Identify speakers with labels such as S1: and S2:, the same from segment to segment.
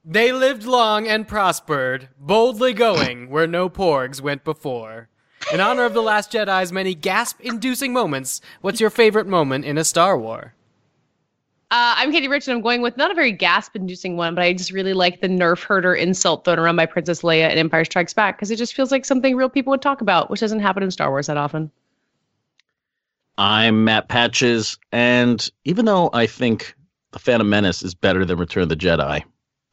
S1: They lived long and prospered, boldly going where no porgs went before. In honor of The Last Jedi's many gasp-inducing moments, what's your favorite moment in a Star Wars?
S2: I'm Katie Rich, and I'm going with not a very gasp-inducing one, but I just really like the nerf herder insult thrown around by Princess Leia in Empire Strikes Back, because it just feels like something real people would talk about, which doesn't happen in Star Wars that often.
S3: I'm Matt Patches, and even though I think The Phantom Menace is better than Return of the Jedi,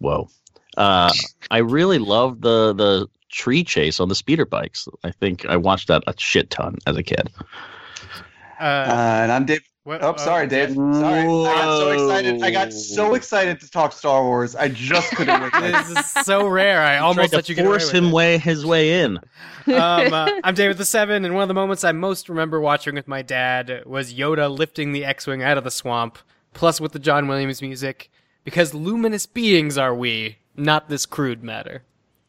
S3: I really love the tree chase on the speeder bikes. I think I watched that a shit ton as a kid.
S4: And I'm Dave. Sorry, Dave. Sorry. I got so excited to talk Star Wars. I just couldn't wait.
S1: This is so rare. I almost let you get away with
S3: force his way in.
S1: I'm David the Seven, and one of the moments I most remember watching with my dad was Yoda lifting the X-Wing out of the swamp, plus with the John Williams music, because luminous beings are we, not this crude matter.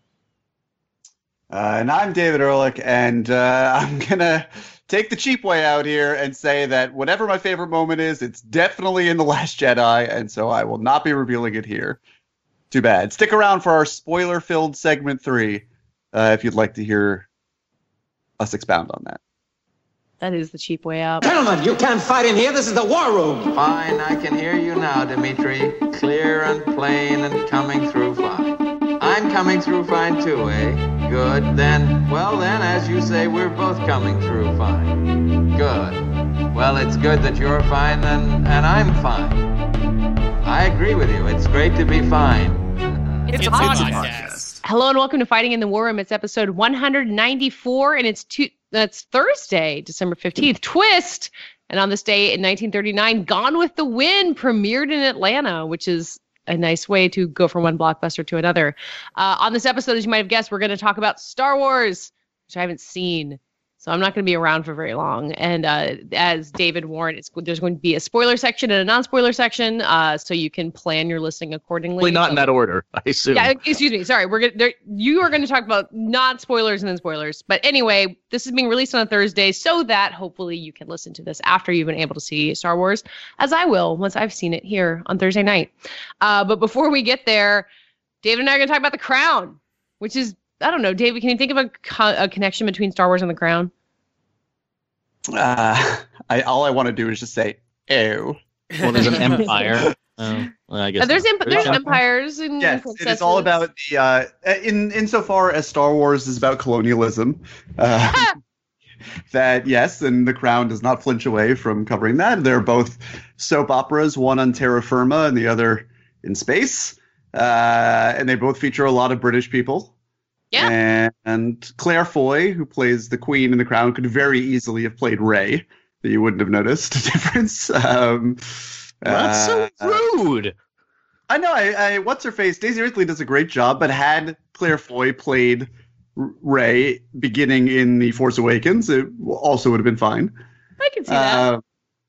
S4: And I'm David Ehrlich, and I'm going to take the cheap way out here and say that whatever my favorite moment is, it's definitely in The Last Jedi, and so I will not be revealing it here. Too bad. Stick around for our spoiler-filled segment 3 if you'd like to hear us expound on that.
S2: That is the cheap way out.
S5: Gentlemen, you can't fight in here. This is the war room.
S6: Fine, I can hear you now, Dimitri. Clear and plain and coming through fine. I'm coming through fine too, eh? Good. Then, as you say, we're both coming through fine. Good. Well, it's good that you're fine and I'm fine. I agree with you. It's great to be fine.
S1: It's a podcast.
S2: Hello and welcome to Fighting in the War Room. It's episode 194, and that's Thursday, December 15th. Twist! And on this day in 1939, Gone with the Wind premiered in Atlanta, which is a nice way to go from one blockbuster to another. On this episode, as you might have guessed, we're going to talk about Star Wars, which I haven't seen. So I'm not going to be around for very long. And as David warned, there's going to be a spoiler section and a non-spoiler section, so you can plan your listening accordingly.
S3: Probably not in that order, I assume.
S2: Yeah, excuse me. Sorry, you are going to talk about non-spoilers and then spoilers. But anyway, this is being released on a Thursday, so that hopefully you can listen to this after you've been able to see Star Wars, as I will once I've seen it here on Thursday night. But before we get there, David and I are going to talk about The Crown, which is, I don't know, David, can you think of a connection between Star Wars and The Crown?
S4: All I want to do is just say, ew.
S3: Well, there's an empire. I guess
S2: there's empires and
S4: yes,
S2: princesses.
S4: It is all about the insofar as Star Wars is about colonialism. That yes, and The Crown does not flinch away from covering that. They're both soap operas, one on terra firma and the other in space, and they both feature a lot of British people.
S2: Yeah.
S4: And Claire Foy, who plays the Queen in The Crown, could very easily have played Rey. That you wouldn't have noticed a difference.
S3: That's so rude.
S4: I know. What's her face? Daisy Ridley does a great job, but had Claire Foy played Rey beginning in The Force Awakens, it also would have been fine.
S2: I can see that.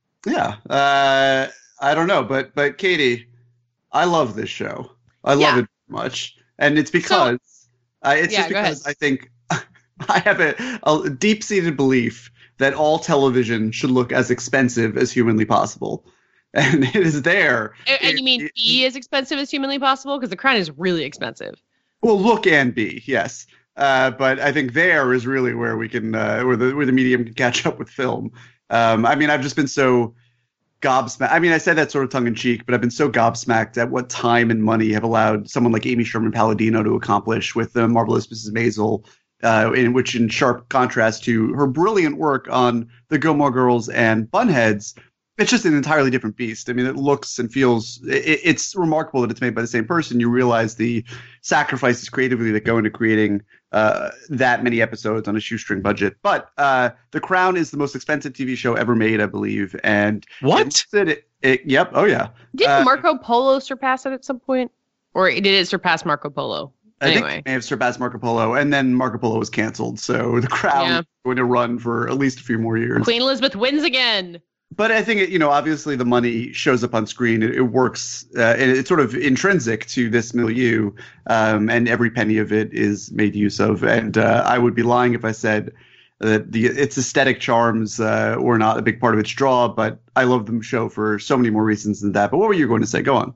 S4: Yeah. I don't know, but Katie, I love this show. I love it much, and it's because I think I have a deep-seated belief that all television should look as expensive as humanly possible. And it is there.
S2: And you mean be as expensive as humanly possible? Because The Crown is really expensive.
S4: Well, look and be, yes. But I think there is really where we can, where the medium can catch up with film. I mean, I've just been so gobsmacked. I mean, I said that sort of tongue-in-cheek, but I've been so gobsmacked at what time and money have allowed someone like Amy Sherman-Palladino to accomplish with The Marvelous Mrs. Maisel, in sharp contrast to her brilliant work on The Gilmore Girls and Bunheads. It's just an entirely different beast. I mean, it looks and feels – it's remarkable that it's made by the same person. You realize the sacrifices creatively that go into creating that many episodes on a shoestring budget. But The Crown is the most expensive TV show ever made, I believe. And
S3: what?
S4: Yep. Oh, yeah.
S2: Didn't Marco Polo surpass it at some point? Or did it surpass Marco Polo? Anyway.
S4: I think it may have surpassed Marco Polo, and then Marco Polo was canceled. So The Crown is going to run for at least a few more years.
S2: Queen Elizabeth wins again.
S4: But I think, obviously the money shows up on screen. It works. It's sort of intrinsic to this milieu, and every penny of it is made use of. And I would be lying if I said that its aesthetic charms were not a big part of its draw. But I love the show for so many more reasons than that. But what were you going to say? Go on.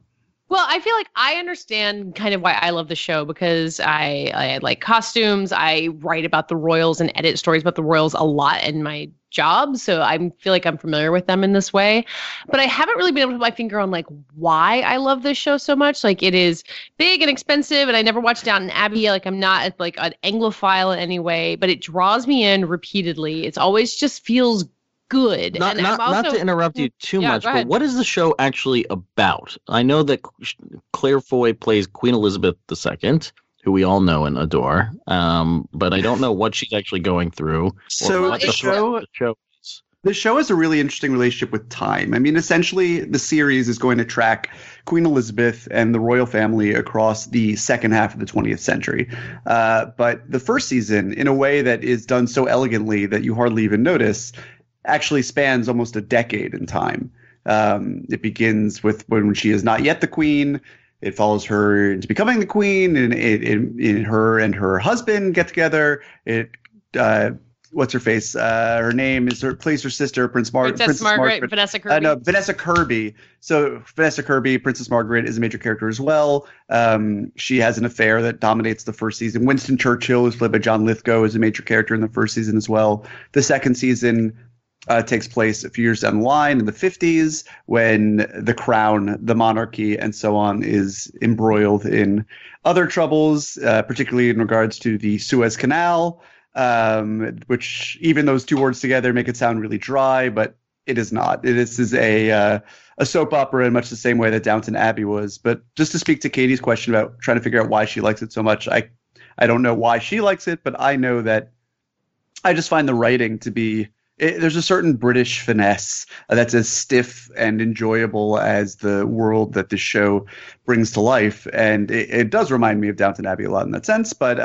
S2: Well, I feel like I understand kind of why I love the show because I like costumes. I write about the royals and edit stories about the royals a lot in my job. So I feel like I'm familiar with them in this way. But I haven't really been able to put my finger on like why I love this show so much. Like it is big and expensive and I never watched Downton Abbey. Like I'm not like an Anglophile in any way, but it draws me in repeatedly. It's always just feels good.
S3: Not,
S2: And
S3: not,
S2: I'm also,
S3: not to interrupt you too
S2: Yeah,
S3: much,
S2: go
S3: but
S2: ahead.
S3: what is the show actually about? I know that Claire Foy plays Queen Elizabeth II, who we all know and adore, but I don't know what she's actually going through.
S4: So
S3: or what
S4: the
S3: the
S4: show-
S3: show is.
S4: The show has a really interesting relationship with time. I mean, essentially, the series is going to track Queen Elizabeth and the royal family across the second half of the 20th century. But the first season, in a way that is done so elegantly that you hardly even notice, actually spans almost a decade in time. It begins with when she is not yet the queen. It follows her into becoming the queen, and her and her husband get together. What's her face? Her name plays her sister, Princess Margaret.
S2: Vanessa Kirby.
S4: No, Vanessa Kirby. So Vanessa Kirby, Princess Margaret, is a major character as well. She has an affair that dominates the first season. Winston Churchill, who's played by John Lithgow, is a major character in the first season as well. The second season takes place a few years down the line in the 50s when the crown, the monarchy, and so on is embroiled in other troubles, particularly in regards to the Suez Canal. Which even those two words together make it sound really dry, but it is not. This is a soap opera in much the same way that Downton Abbey was. But just to speak to Katie's question about trying to figure out why she likes it so much, I don't know why she likes it, but I know that I just find the writing to be there's a certain British finesse that's as stiff and enjoyable as the world that this show brings to life, and it does remind me of Downton Abbey a lot in that sense, but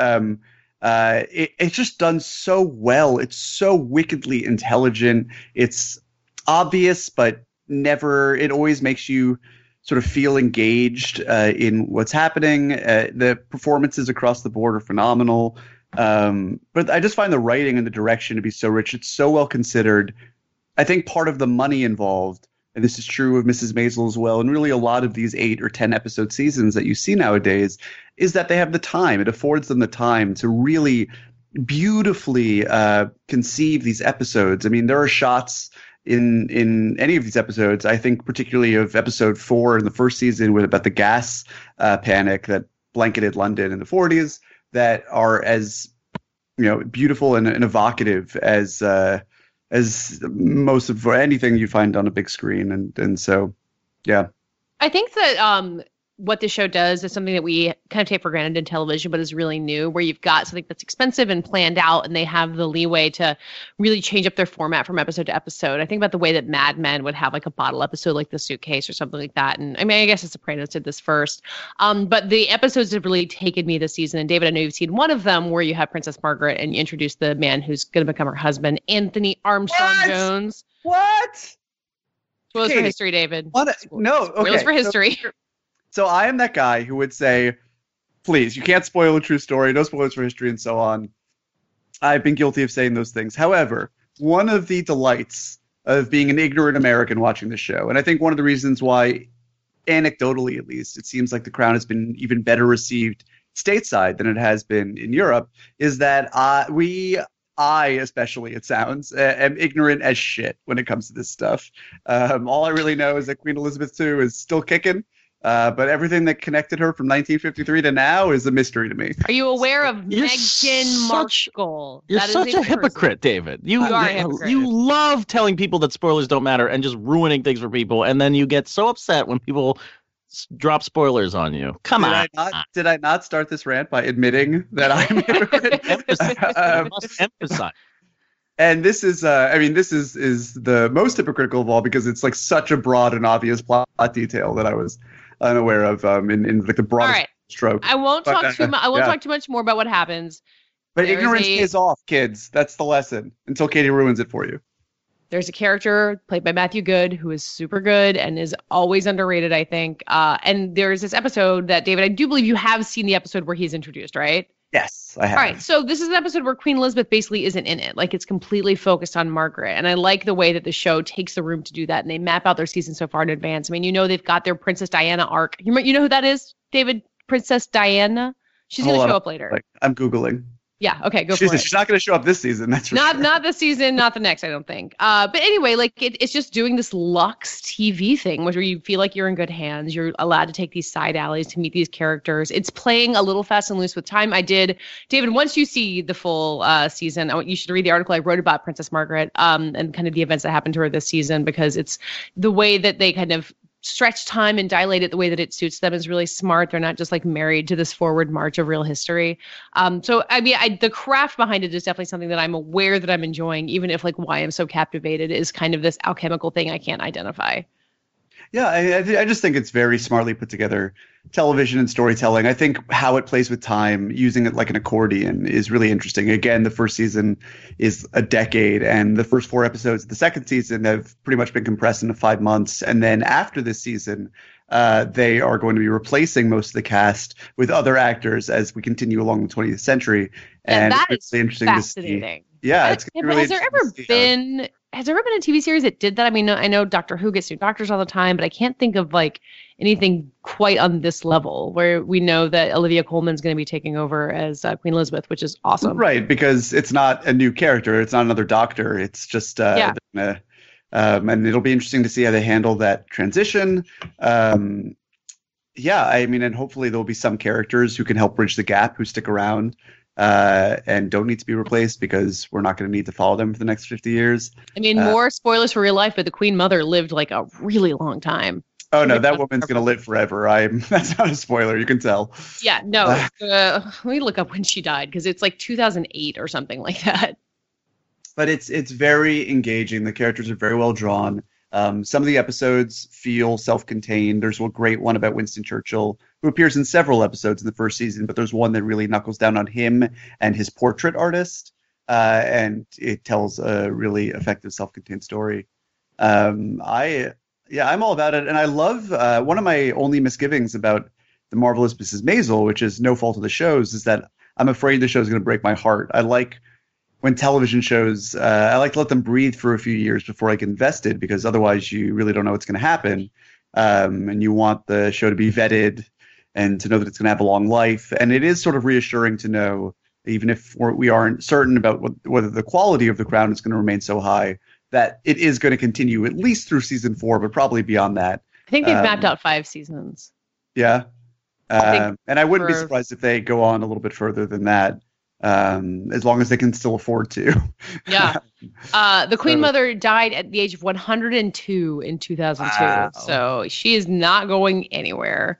S4: it's just done so well. It's so wickedly intelligent. It's obvious, but never. It always makes you sort of feel engaged in what's happening. The performances across the board are phenomenal. But I just find the writing and the direction to be so rich. It's so well considered. I think part of the money involved, and this is true of Mrs. Maisel as well, and really a lot of these 8 or 10 episode seasons that you see nowadays, is that they have the time. It affords them the time to really beautifully conceive these episodes. I mean, there are shots in any of these episodes, I think particularly of episode 4 in the first season about the gas panic that blanketed London in the 40s, that are as beautiful and evocative as most of anything you find on a big screen, and so yeah.
S2: I think that what the show does is something that we kind of take for granted in television, but is really new, where you've got something that's expensive and planned out, and they have the leeway to really change up their format from episode to episode. I think about the way that Mad Men would have like a bottle episode, like The Suitcase or something like that. And I mean, I guess The Sopranos did this first. But the episodes have really taken me this season. And David, I know you've seen one of them where you have Princess Margaret and you introduce the man who's going to become her husband, Anthony Armstrong Jones.
S4: What?
S2: Spoilers for
S4: Katie,
S2: history, David.
S4: No, okay.
S2: Spoilers for history.
S4: So I am that guy who would say, please, you can't spoil a true story, no spoilers for history, and so on. I've been guilty of saying those things. However, one of the delights of being an ignorant American watching the show, and I think one of the reasons why, anecdotally at least, it seems like The Crown has been even better received stateside than it has been in Europe, is that I especially, it sounds, am ignorant as shit when it comes to this stuff. All I really know is that Queen Elizabeth II is still kicking. But everything that connected her from 1953 to now is a mystery to me.
S2: Are you aware of
S3: You're
S2: Meghan Markle?
S3: You're
S2: That is
S3: such a
S2: person.
S3: hypocrite, David. You
S2: are a hypocrite.
S3: You love telling people that spoilers don't matter and just ruining things for people, and then you get so upset when people drop spoilers on you. Come on.
S4: Did I not start this rant by admitting that I'm a hypocrite?
S3: You must emphasize.
S4: And this is, this is the most hypocritical of all because it's like such a broad and obvious plot detail that I was unaware of in like the broadest
S2: All right.
S4: stroke.
S2: I won't
S4: But,
S2: talk too much. I won't
S4: yeah.
S2: talk too much more about what happens.
S4: But
S2: There's
S4: ignorance is off, kids. That's the lesson. Until Katie ruins it for you.
S2: There's a character played by Matthew Good who is super good and is always underrated, I think. And there's this episode that, David, I do believe you have seen the episode where he's introduced, right?
S4: Yes, I have.
S2: All right, so this is an episode where Queen Elizabeth basically isn't in it. Like, it's completely focused on Margaret. And I like the way that the show takes the room to do that. And they map out their season so far in advance. I mean, they've got their Princess Diana arc. You know who that is, David? Princess Diana? She's going to show up later.
S4: I'm Googling.
S2: Yeah, okay, go for it.
S4: She's not going to show up this season. That's for sure.
S2: Not this season, not the next, I don't think. But anyway, like it's just doing this Lux TV thing where you feel like you're in good hands. You're allowed to take these side alleys to meet these characters. It's playing a little fast and loose with time. David, once you see the full season, you should read the article I wrote about Princess Margaret and kind of the events that happened to her this season, because it's the way that they kind of stretch time and dilate it the way that it suits them is really smart. They're not just like married to this forward march of real history. So I mean, the craft behind it is definitely something that I'm aware that I'm enjoying, even if like why I'm so captivated is kind of this alchemical thing I can't identify.
S4: Yeah, I just think it's very smartly put together television and storytelling. I think how it plays with time, using it like an accordion, is really interesting. Again, the first season is a decade, and the first 4 episodes of the second season have pretty much been compressed into 5 months. And then after this season, they are going to be replacing most of the cast with other actors as we continue along the 20th century. And
S2: that
S4: it's
S2: is
S4: really interesting
S2: fascinating.
S4: to see. Yeah, it's really
S2: has there ever been a TV series that did that? I mean, I know Doctor Who gets new doctors all the time, but I can't think of like anything quite on this level where we know that Olivia Colman's going to be taking over as Queen Elizabeth, which is awesome.
S4: Right, because it's not a new character. It's not another doctor. It's just and it'll be interesting to see how they handle that transition. I mean, and hopefully there'll be some characters who can help bridge the gap, who stick around and don't need to be replaced, because we're not going to need to follow them for the next 50 years.
S2: I mean, more spoilers for real life, but the Queen Mother lived like a really long time.
S4: Oh no, that woman's going to live forever. That's not a spoiler. You can tell.
S2: Yeah, no. Let me look up when she died, because it's like 2008 or something like that.
S4: But it's very engaging. The characters are very well drawn. Some of the episodes feel self-contained. There's a great one about Winston Churchill, who appears in several episodes in the first season, but there's one that really knuckles down on him and his portrait artist, and it tells a really effective self-contained story. I'm all about it, and I love one of my only misgivings about The Marvelous Mrs. Maisel, which is no fault of the show's, is that I'm afraid the show's going to break my heart. I like when television shows, I like to let them breathe for a few years before I get invested, because otherwise you really don't know what's going to happen. And you want the show to be vetted and to know that it's going to have a long life. And it is sort of reassuring to know, even if we aren't certain about whether the quality of The Crown is going to remain so high, that it is going to continue at least through season 4, but probably beyond that.
S2: I think they've mapped out 5 seasons.
S4: Yeah. And I wouldn't be surprised if they go on a little bit further than that. As long as they can still afford to.
S2: Yeah. The Queen Mother died at the age of 102 in 2002. Wow. So she is not going anywhere.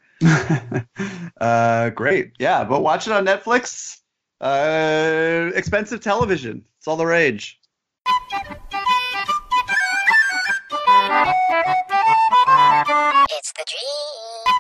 S4: Great. Yeah, but watch it on Netflix. Expensive television. It's all the rage.
S7: It's the dream.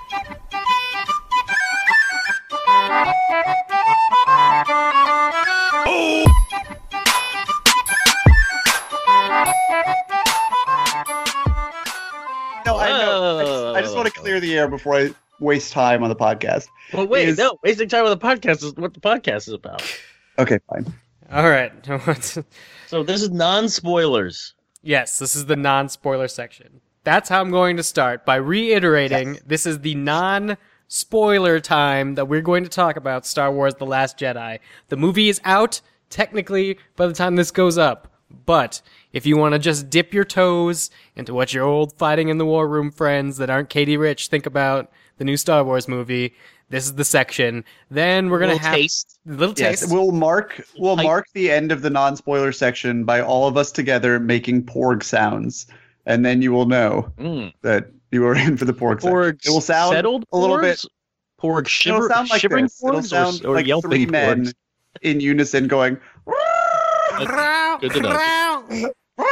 S4: No, I know. I just want to clear the air before I waste time on the podcast.
S3: Well, wasting time on the podcast is what the podcast is about.
S4: Okay, fine.
S1: All right.
S3: So this is non-spoilers.
S1: Yes, this is the non-spoiler section. That's how I'm going to start, by reiterating this is the non-spoiler time that we're going to talk about Star Wars The Last Jedi. The movie is out, technically, by the time this goes up. But if you want to just dip your toes into what your old Fighting in the War Room friends that aren't Katie Rich think about the new Star Wars movie, this is the section. Then we're going to have a little taste.
S4: We'll mark the end of the non-spoiler section by all of us together making porg sounds. And then you will know that you are in for the porg section. It will sound
S3: settled
S4: a little bit.
S3: Porg
S4: It'll sound like
S3: shivering
S4: this. It'll sound like
S3: yelping
S4: 3 men
S3: porgs.
S4: in unison going.
S3: Good to know.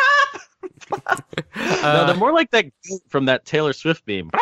S3: No, they're more like that from that Taylor Swift meme.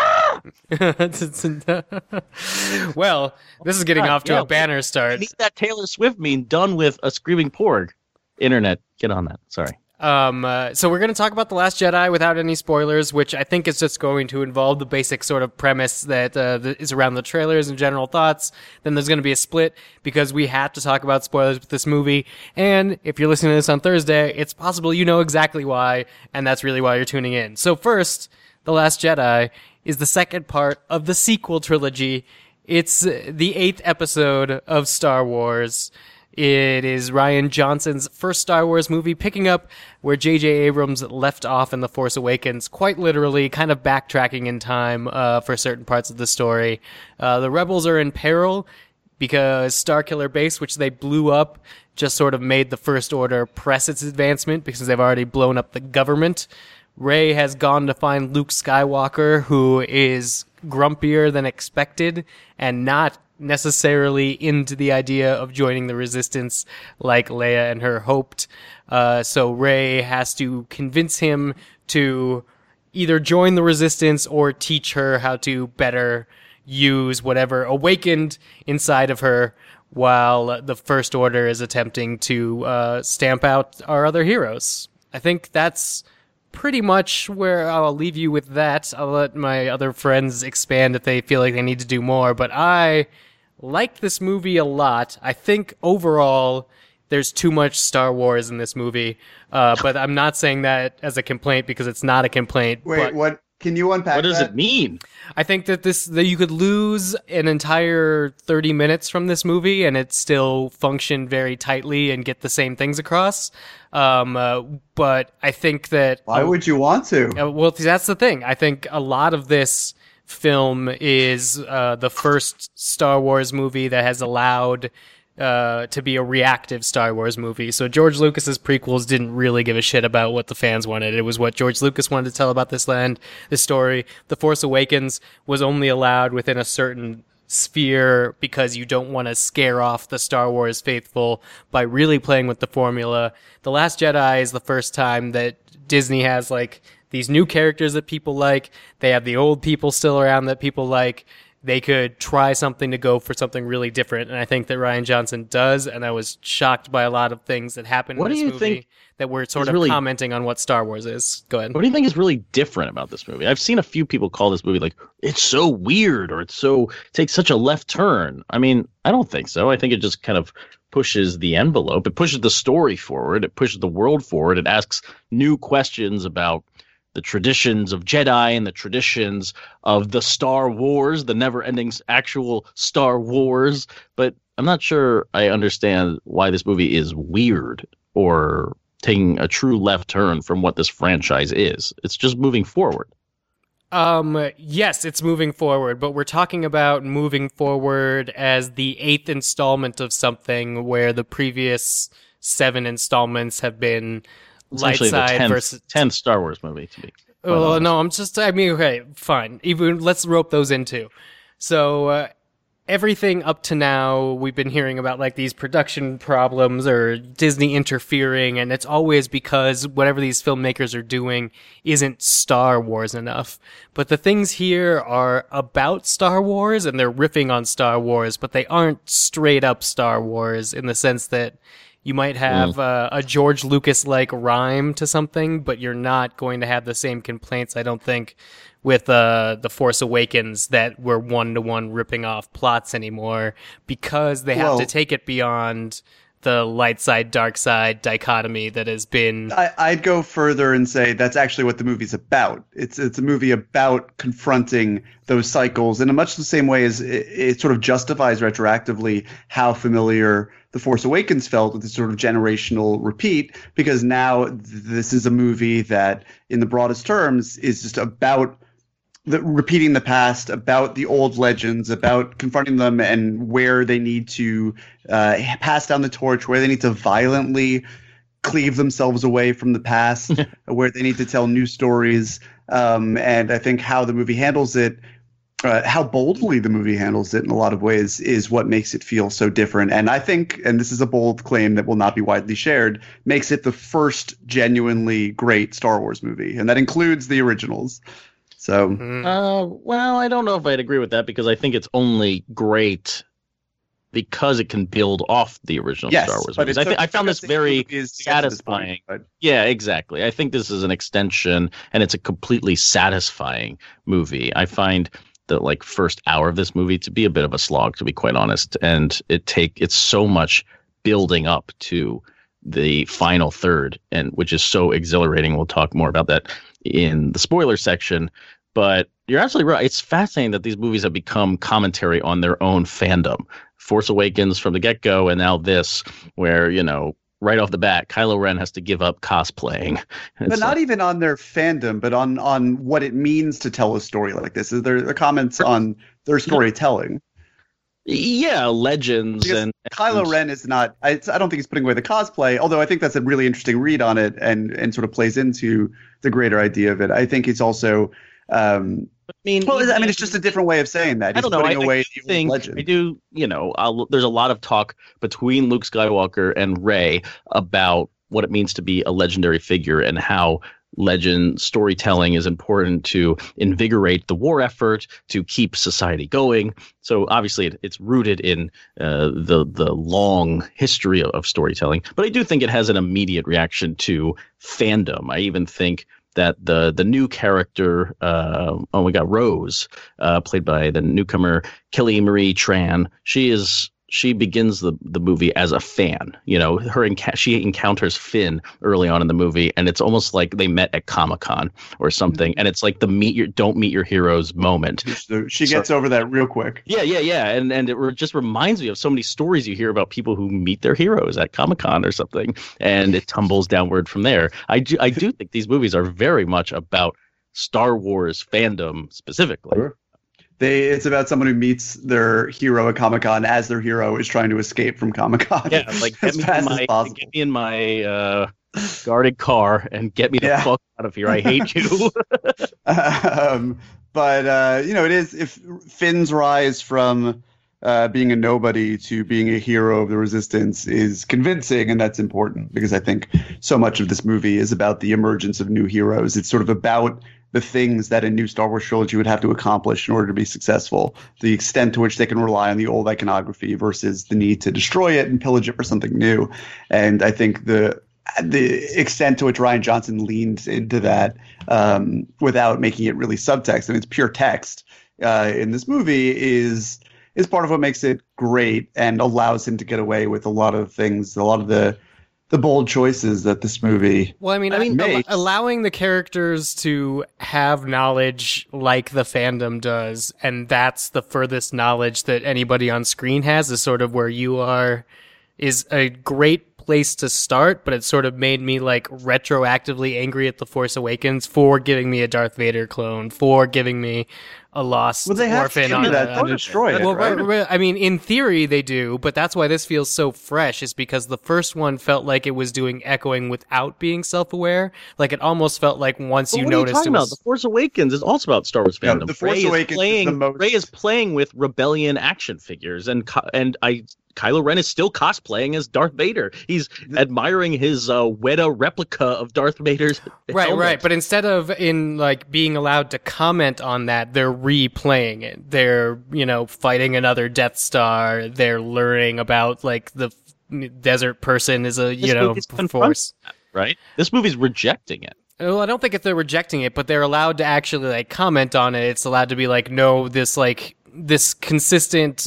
S1: Well, this is getting off to a banner start.
S3: I need that Taylor Swift meme done with a screaming porg. Internet, get on that. Sorry.
S1: So we're going to talk about The Last Jedi without any spoilers, which I think is just going to involve the basic sort of premise that is around the trailers and general thoughts. Then there's going to be a split because we have to talk about spoilers with this movie. And if you're listening to this on Thursday, it's possible you know exactly why, and that's really why you're tuning in. So first, The Last Jedi is the second part of the sequel trilogy. It's the 8th episode of Star Wars. It is Rian Johnson's first Star Wars movie, picking up where J.J. Abrams left off in The Force Awakens, quite literally, kind of backtracking in time for certain parts of the story. The Rebels are in peril because Starkiller Base, which they blew up, just sort of made the First Order press its advancement because they've already blown up the government. Rey has gone to find Luke Skywalker, who is grumpier than expected and not necessarily into the idea of joining the Resistance like Leia and her hoped. So Rey has to convince him to either join the Resistance or teach her how to better use whatever awakened inside of her, while the First Order is attempting to stamp out our other heroes. I think that's pretty much where I'll leave you with that. I'll let my other friends expand if they feel like they need to do more, but I liked this movie a lot. I think overall there's too much Star Wars in this movie, but I'm not saying that as a complaint because it's not a complaint.
S4: Wait, what? Can you unpack
S3: What does
S4: that?
S3: it mean?
S1: I think that that you could lose an entire 30 minutes from this movie and it still function very tightly and get the same things across. But I think that...
S4: Why would you want to?
S1: Well, that's the thing. I think a lot of this film is the first Star Wars movie that has allowed to be a reactive Star Wars movie. So George Lucas's prequels didn't really give a shit about what the fans wanted. It was what George Lucas wanted to tell about this story. The Force Awakens was only allowed within a certain sphere because you don't want to scare off the Star Wars faithful by really playing with the formula. The Last Jedi is the first time that Disney has like these new characters that people like. They have the old people still around that people like. They could try something to go for something really different, and I think that Rian Johnson does, and I was shocked by a lot of things that happened in this movie that were sort of really commenting on what Star Wars is. Go ahead.
S3: What do you think is really different about this movie? I've seen a few people call this movie like, it's so weird, or takes such a left turn. I mean, I don't think so. I think it just kind of pushes the envelope. It pushes the story forward. It pushes the world forward. It asks new questions about the traditions of Jedi and the traditions of the Star Wars, the never-ending actual Star Wars. But I'm not sure I understand why this movie is weird or taking a true left turn from what this franchise is. It's just moving forward.
S1: Yes, it's moving forward, but we're talking about moving forward as the 8th installment of something where the previous 7 installments have been light side versus
S3: 10th Star Wars movie to be.
S1: Oh no, okay, fine. Even let's rope those in too. So everything up to now, we've been hearing about like these production problems or Disney interfering, and it's always because whatever these filmmakers are doing isn't Star Wars enough. But the things here are about Star Wars, and they're riffing on Star Wars, but they aren't straight up Star Wars in the sense that you might have a George Lucas-like rhyme to something, but you're not going to have the same complaints, I don't think, with The Force Awakens that we're one-to-one ripping off plots anymore, because they have to take it beyond the light side, dark side dichotomy that has been...
S4: I'd go further and say that's actually what the movie's about. It's a movie about confronting those cycles in a much the same way as it sort of justifies retroactively how familiar The Force Awakens felt with this sort of generational repeat, because now this is a movie that, in the broadest terms, is just about repeating the past, about the old legends, about confronting them and where they need to pass down the torch, where they need to violently cleave themselves away from the past, where they need to tell new stories. And I think how the movie handles it, how boldly the movie handles it in a lot of ways, is what makes it feel so different. And I think, and this is a bold claim that will not be widely shared, makes it the first genuinely great Star Wars movie. And that includes the originals. So,
S3: well, I don't know if I'd agree with that, because I think it's only great because it can build off the original
S4: Yes,
S3: Star Wars
S4: but
S3: movies.
S4: it took-
S3: I found
S4: took
S3: this
S4: us 6
S3: very
S4: movies to get to this point,
S3: satisfying.
S4: but-
S3: Yeah, exactly. I think this is an extension, and it's a completely satisfying movie. I find the first hour of this movie to be a bit of a slog, to be quite honest, and it's so much building up to the final third, and which is so exhilarating. We'll talk more about that in the spoiler section. But you're absolutely right. It's fascinating that these movies have become commentary on their own fandom. Force Awakens from the get-go, and now this, where, right off the bat, Kylo Ren has to give up cosplaying.
S4: But not even on their fandom, but on what it means to tell a story like this. Is there comments on their storytelling?
S3: Yeah, legends
S4: Because
S3: and
S4: Kylo Ren is not. I don't think he's putting away the cosplay. Although I think that's a really interesting read on it, and sort of plays into the greater idea of it. I think it's also. It's just a different way of saying that. He's
S3: I don't know.
S4: putting away the old
S3: think
S4: legend.
S3: I do. There's a lot of talk between Luke Skywalker and Rey about what it means to be a legendary figure and how legend storytelling is important to invigorate the war effort, to keep society going. So obviously it's rooted in the long history of storytelling. But I do think it has an immediate reaction to fandom. I even think that the new character, we got Rose, played by the newcomer Kelly Marie Tran. She begins the movie as a fan. She encounters Finn early on in the movie, and it's almost like they met at Comic-Con or something. And it's like the don't meet your heroes moment.
S4: So she gets over that real quick.
S3: Yeah. And it just reminds me of so many stories you hear about people who meet their heroes at Comic-Con or something, and it tumbles downward from there. I do think these movies are very much about Star Wars fandom specifically.
S4: Sure. It's about someone who meets their hero at Comic-Con as their hero is trying to escape from Comic-Con.
S3: Yeah, get me in my guarded car and get me the fuck out of here. I hate you.
S4: It is, if Finn's rise from being a nobody to being a hero of the Resistance is convincing, and that's important because I think so much of this movie is about the emergence of new heroes. It's sort of about the things that a new Star Wars trilogy would have to accomplish in order to be successful, the extent to which they can rely on the old iconography versus the need to destroy it and pillage it for something new. And I think the extent to which Rian Johnson leans into that without making it really subtext, and it's pure text in this movie, is part of what makes it great and allows him to get away with a lot of things, a lot of the bold choices that this movie makes.
S1: Allowing the characters to have knowledge like the fandom does, and that's the furthest knowledge that anybody on screen has, is sort of where you are, is a great place to start, but it sort of made me retroactively angry at The Force Awakens for giving me a Darth Vader clone, for giving me a lost orphan on
S4: that. Destroy it.
S1: Well,
S4: right?
S1: I mean, in theory they do, but that's why this feels so fresh, is because the first one felt like it was doing echoing without being self-aware. Like it almost felt like once you noticed it was...
S3: The Force Awakens is also about Star Wars fandom.
S4: The Force Awakens is the most...
S3: Rey is playing with rebellion action figures, and Kylo Ren is still cosplaying as Darth Vader. He's admiring his Weta replica of Darth Vader's helmet.
S1: Right. But instead of being allowed to comment on that, they're replaying it. They're, fighting another Death Star. They're learning about the desert person is a force.
S3: Right? This movie's rejecting it.
S1: Well, I don't think they're rejecting it, but they're allowed to actually comment on it. It's allowed to be no, this consistent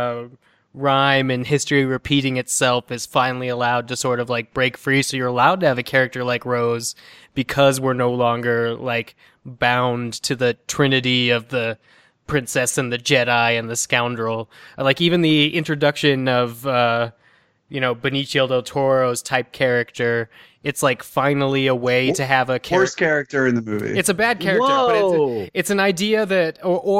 S1: rhyme and history repeating itself is finally allowed to sort of break free. So you're allowed to have a character like Rose because we're no longer bound to the trinity of the princess and the Jedi and the scoundrel. Even the introduction of Benicio del Toro's type character, it's
S4: finally a way
S1: to have a
S4: worst character in the movie.
S1: It's a bad character, but it's an idea that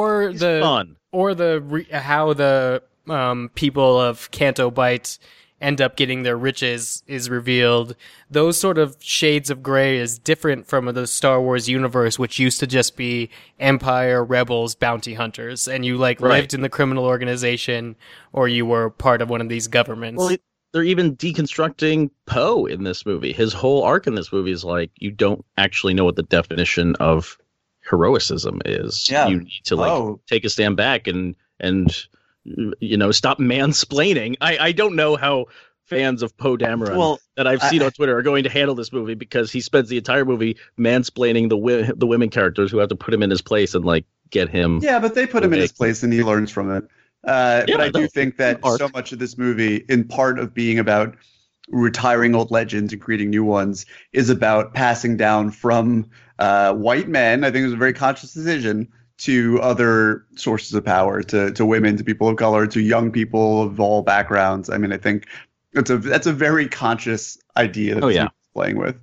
S1: how the people of Canto Bight end up getting their riches is revealed. Those sort of shades of gray is different from the Star Wars universe, which used to just be Empire, Rebels, bounty hunters, and you lived in the criminal organization or you were part of one of these governments.
S3: Well, they're even deconstructing Poe in this movie. His whole arc in this movie is you don't actually know what the definition of heroicism is.
S4: Yeah.
S3: You need to take a stand back and stop mansplaining. I don't know how fans of Poe Dameron that I've seen on Twitter are going to handle this movie, because he spends the entire movie mansplaining the women characters who have to put him in his place and like get him.
S4: Yeah, but they put him in his place and he learns from it. But I do think that so much of this movie, in part of being about retiring old legends and creating new ones, is about passing down from white men. I think it was a very conscious decision, to other sources of power, to women, to people of color, to young people of all backgrounds. I mean, I think that's a very conscious idea that he's playing with,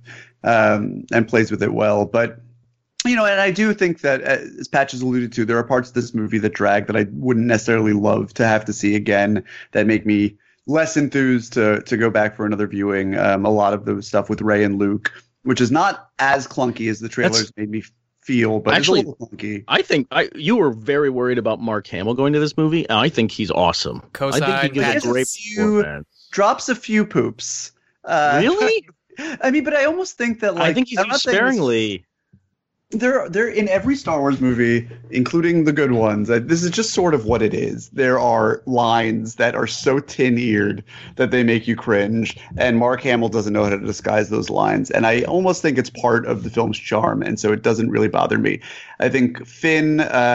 S4: and plays with it well. But and I do think that, as Patch has alluded to, there are parts of this movie that drag, that I wouldn't necessarily love to have to see again, that make me less enthused to go back for another viewing. A lot of the stuff with Rey and Luke, which is not as clunky as the trailers made me feel, but actually, it's a little clunky.
S3: I think you were very worried about Mark Hamill going to this movie, and I think he's awesome. I think he gives a great performance.
S4: Drops a few poops.
S3: Really?
S4: I mean, but I almost think that, like,
S3: I think he's used sparingly.
S4: They're in every Star Wars movie, including the good ones. This is just sort of what it is. There are lines that are so tin-eared that they make you cringe, and Mark Hamill doesn't know how to disguise those lines. And I almost think it's part of the film's charm, and so it doesn't really bother me. I think Finn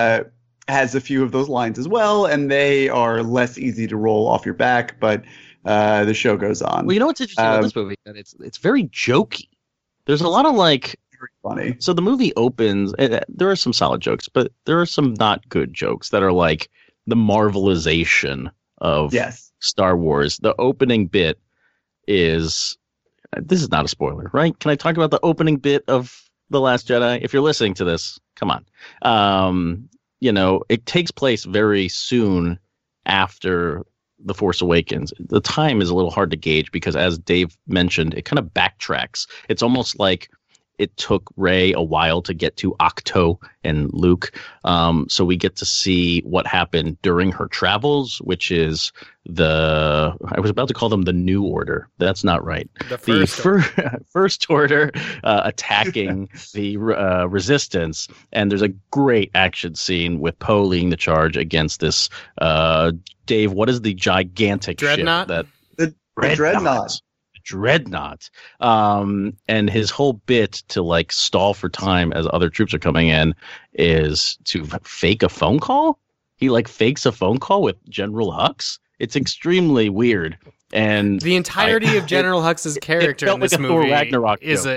S4: has a few of those lines as well, and they are less easy to roll off your back, but the show goes on.
S3: Well, you know what's interesting about this movie? That it's very jokey. There's a lot of, like,
S4: funny.
S3: So the movie opens, there are some solid jokes, but there are some not good jokes that are like the Marvelization of Star Wars. The opening bit this is not a spoiler, right? Can I talk about the opening bit of The Last Jedi? If you're listening to this, come on. It takes place very soon after The Force Awakens. The time is a little hard to gauge because, as Dave mentioned, it kind of backtracks. It's almost like it took Rey a while to get to Ahch-To and Luke. So we get to see what happened during her travels, which is I was about to call them the New Order. That's not right. The First Order attacking the Resistance. And there's a great action scene with Poe leading the charge against this, Dave, what is the gigantic
S1: Dreadnought?
S3: Ship?
S4: The Dreadnought.
S3: Dreadnought, and his whole bit to like stall for time as other troops are coming in is to fake a phone call. He like fakes a phone call with General Hux. It's extremely weird, and
S1: the entirety of General Hux's character in this
S3: like
S1: movie
S3: Ragnarok
S1: is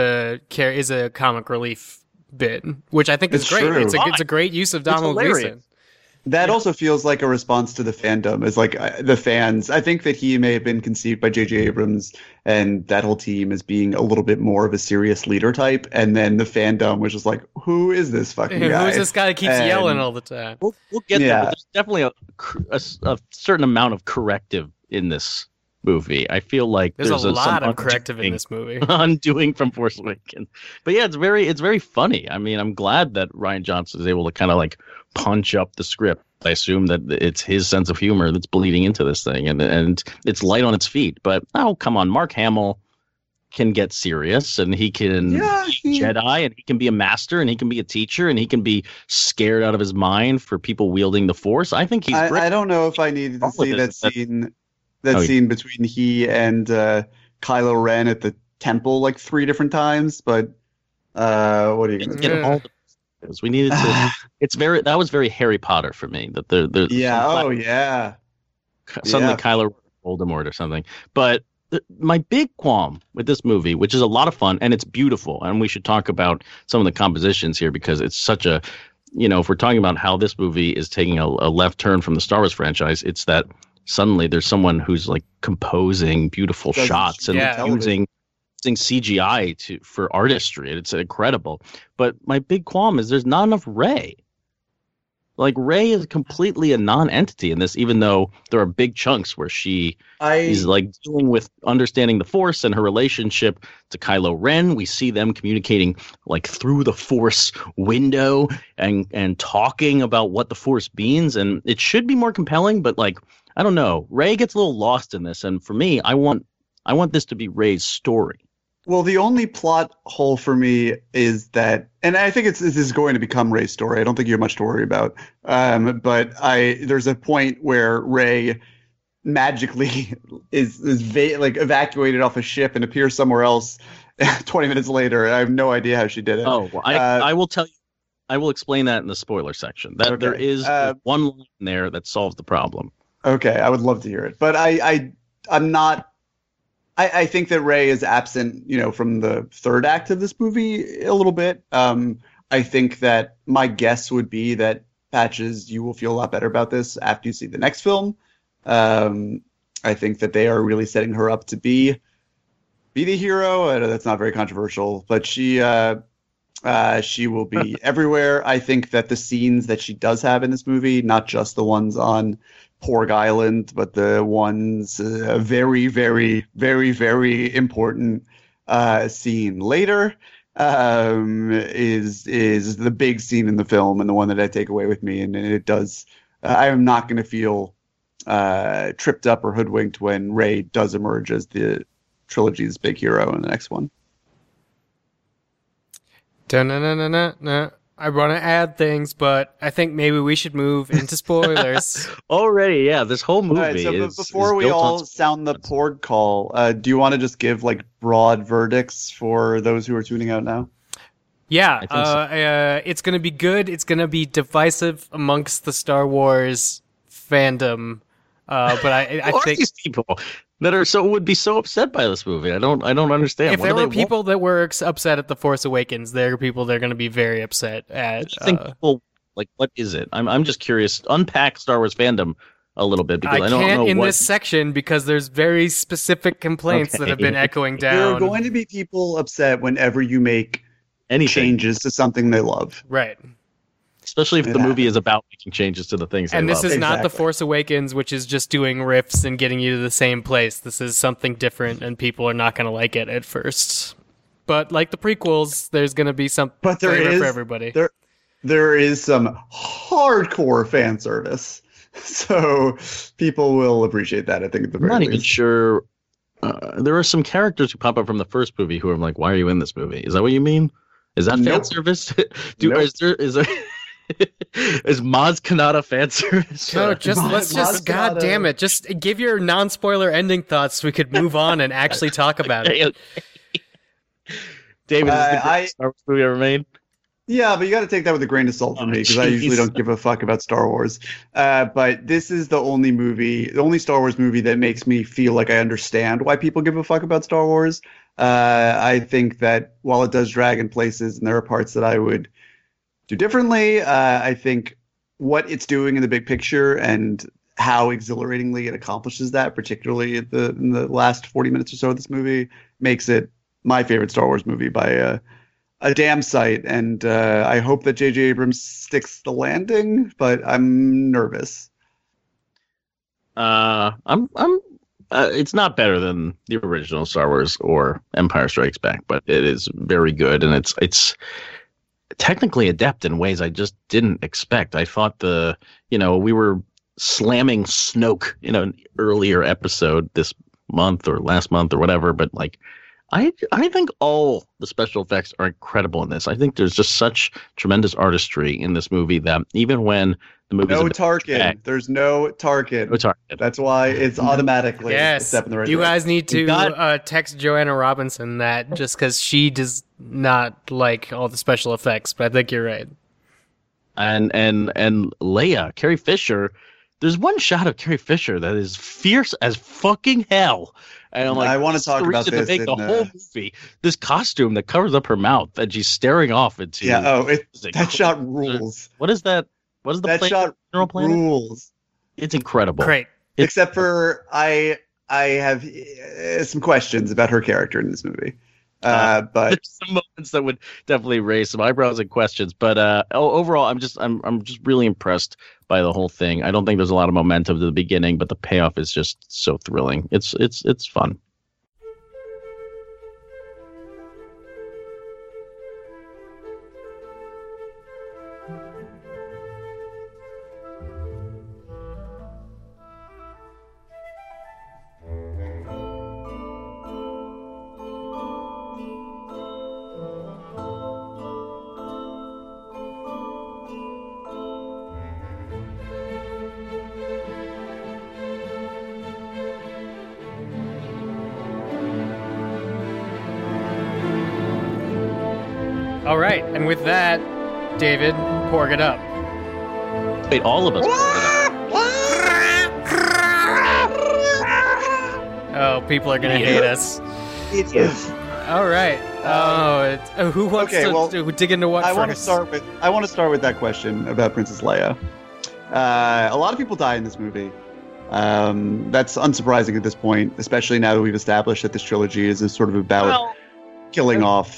S1: a comic relief bit, which I think is great.
S4: True.
S1: It's a great use of Donald Gleason.
S4: That also feels like a response to the fandom. It's like the fans. I think that he may have been conceived by J.J. Abrams and that whole team as being a little bit more of a serious leader type. And then the fandom was just like, who is this fucking guy?
S1: Who's this guy that keeps yelling all the time?
S3: We'll get there, but there's definitely a certain amount of corrective in this movie. I feel like
S1: there's a lot of corrective in this movie.
S3: Undoing from Force Awakens. But yeah, it's very funny. I mean, I'm glad that Rian Johnson is able to kind of like punch up the script. I assume that it's his sense of humor that's bleeding into this thing, and it's light on its feet. But come on, Mark Hamill can get serious, and he can be Jedi, and he can be a master, and he can be a teacher, and he can be scared out of his mind for people wielding the Force. I think he's great.
S4: I don't know if I needed to see that scene. Scene between he and Kylo Ren at the temple like 3 different times, but what are you gonna do?
S3: We needed to. That was very Harry Potter for me. That
S4: suddenly
S3: Kylo Voldemort or something. But my big qualm with this movie, which is a lot of fun and it's beautiful, and we should talk about some of the compositions here because it's such a, if we're talking about how this movie is taking a left turn from the Star Wars franchise, it's that suddenly there's someone who's like composing beautiful shots and using CGI for artistry. It's incredible. But my big qualm is there's not enough Rey. Like Rey is completely a non-entity in this, even though there are big chunks where she is like dealing with understanding the Force and her relationship to Kylo Ren. We see them communicating like through the Force window and talking about what the Force means. And it should be more compelling, but like, I don't know. Rey gets a little lost in this. And for me, I want this to be Rey's story.
S4: Well, the only plot hole for me is that, and I think this is going to become Rey's story. I don't think you have much to worry about. But there's a point where Rey magically is like evacuated off a ship and appears somewhere else 20 minutes later. I have no idea how she did it.
S3: Oh, well, I will tell you. I will explain that in the spoiler section. That
S4: Okay.
S3: there is one line there that solves the problem.
S4: Okay, I would love to hear it, but I'm not. I think that Rey is absent, from the third act of this movie a little bit. I think that my guess would be that Patches, you will feel a lot better about this after you see the next film. I think that they are really setting her up to be the hero. I know that's not very controversial, but she will be everywhere. I think that the scenes that she does have in this movie, not just the ones on Porg Island, but the ones very, very, very, very important scene later is the big scene in the film and the one that I take away with me. And it does. I am not going to feel tripped up or hoodwinked when Rey does emerge as the trilogy's big hero in the next one.
S1: Dun-na-na-na-na-na. I want to add things, but I think maybe we should move into spoilers.
S3: Already, yeah, this whole movie
S4: All right, so
S3: is
S4: before
S3: is
S4: we
S3: built
S4: all
S3: on
S4: sound the Porg call, do you want to just give like broad verdicts for those who are tuning out now?
S1: Yeah,
S3: I think so.
S1: it's going to be good. It's going to be divisive amongst the Star Wars fandom. But I
S3: Who are
S1: think
S3: these people that would be so upset by this movie? I don't understand.
S1: if
S3: What
S1: there
S3: do they
S1: were people that were upset at The Force Awakens, there are people that are going to be very upset at.
S3: want? I think people like, what is it? I'm just curious. Unpack Star Wars fandom a little bit because I don't
S1: can't
S3: know
S1: in
S3: what.
S1: this section because there's very specific complaints that have been
S3: Okay.
S1: echoing
S4: There are
S1: down.
S4: going to be people upset whenever you make
S3: Anything,
S4: changes to something they love.
S1: Right.
S3: especially if
S4: It
S3: the movie
S4: happens.
S3: is about making changes to the things.
S1: And
S3: they
S1: this
S3: love.
S1: is not The
S4: Exactly.
S1: Force Awakens, which is just doing riffs and getting you to the same place. This is something different, and people are not going to like it at first. But like the prequels, there's going to be some
S4: But there
S1: flavor
S4: is
S1: for everybody.
S4: there is some hardcore fan service, so people will appreciate that. I think at the
S3: I'm
S4: very
S3: not even
S4: least.
S3: sure. There are some characters who pop up from the first movie who I'm like, why are you in this movie? Is that what you mean? Is that fan
S4: Nope.
S3: service?
S4: Nope.
S3: Is there is Maz Kanata fan service?
S1: No, let's just,
S4: Maz
S1: god
S4: Kanata.
S1: damn it, just give your non-spoiler ending thoughts so we could move on and actually talk about it.
S3: Okay. David, is this the
S4: I-
S3: greatest Star Wars movie ever made?
S4: Yeah, but you got to take that with a grain of salt for
S3: Oh,
S4: me because I usually
S3: jeez.
S4: don't give a fuck about Star Wars. But this is the only Star Wars movie that makes me feel like I understand why people give a fuck about Star Wars. I think that while it does drag in places and there are parts that I would do differently, I think what it's doing in the big picture and how exhilaratingly it accomplishes that, particularly in the last 40 minutes or so of this movie, makes it my favorite Star Wars movie by a damn sight, and I hope that J.J. Abrams sticks the landing, but I'm nervous.
S3: It's not better than the original Star Wars or Empire Strikes Back, but it is very good, and it's technically adept in ways I just didn't expect. I thought we were slamming Snoke in an earlier episode this month or last month or whatever, but like I think all the special effects are incredible in this. I think there's just such tremendous artistry in this movie that even when the movie's
S4: No
S3: a bit
S4: Tarkin.
S3: drag-
S4: There's no Tarkin.
S3: no Tarkin.
S4: That's why it's automatically a
S1: Yes,
S4: step in the right
S1: you
S4: direction.
S1: guys need to
S3: got-
S1: text Joanna Robinson that just because she does not like all the special effects, but I think you're right.
S3: and Leia, Carrie Fisher. There's one shot of Carrie Fisher that is fierce as fucking hell. And I'm like,
S4: I wanna
S3: this is
S4: talk
S3: the
S4: about
S3: reason
S4: this
S3: to make the
S4: in,
S3: whole movie. This costume that covers up her mouth and she's staring off into.
S4: Yeah. Oh,
S3: is
S4: that
S3: incredible.
S4: shot rules.
S3: What is that? What is the
S4: That
S3: planet?
S4: shot
S3: General planet?
S4: rules.
S3: It's incredible.
S1: Great.
S3: It's-
S4: Except for I have some questions about her character in this movie. But
S3: There's some moments that would definitely raise some eyebrows and questions, but overall, I'm just really impressed by the whole thing. I don't think there's a lot of momentum to the beginning, but the payoff is just so thrilling. It's fun.
S1: All right, and with that, David, porg it up.
S3: Wait, all of us.
S1: Oh, people are gonna hate us.
S4: Idiots.
S1: All right. Who wants to dig into what
S4: I
S1: first?
S4: want to start with that question about Princess Leia. A lot of people die in this movie. That's unsurprising at this point, especially now that we've established that this trilogy is sort of about killing off.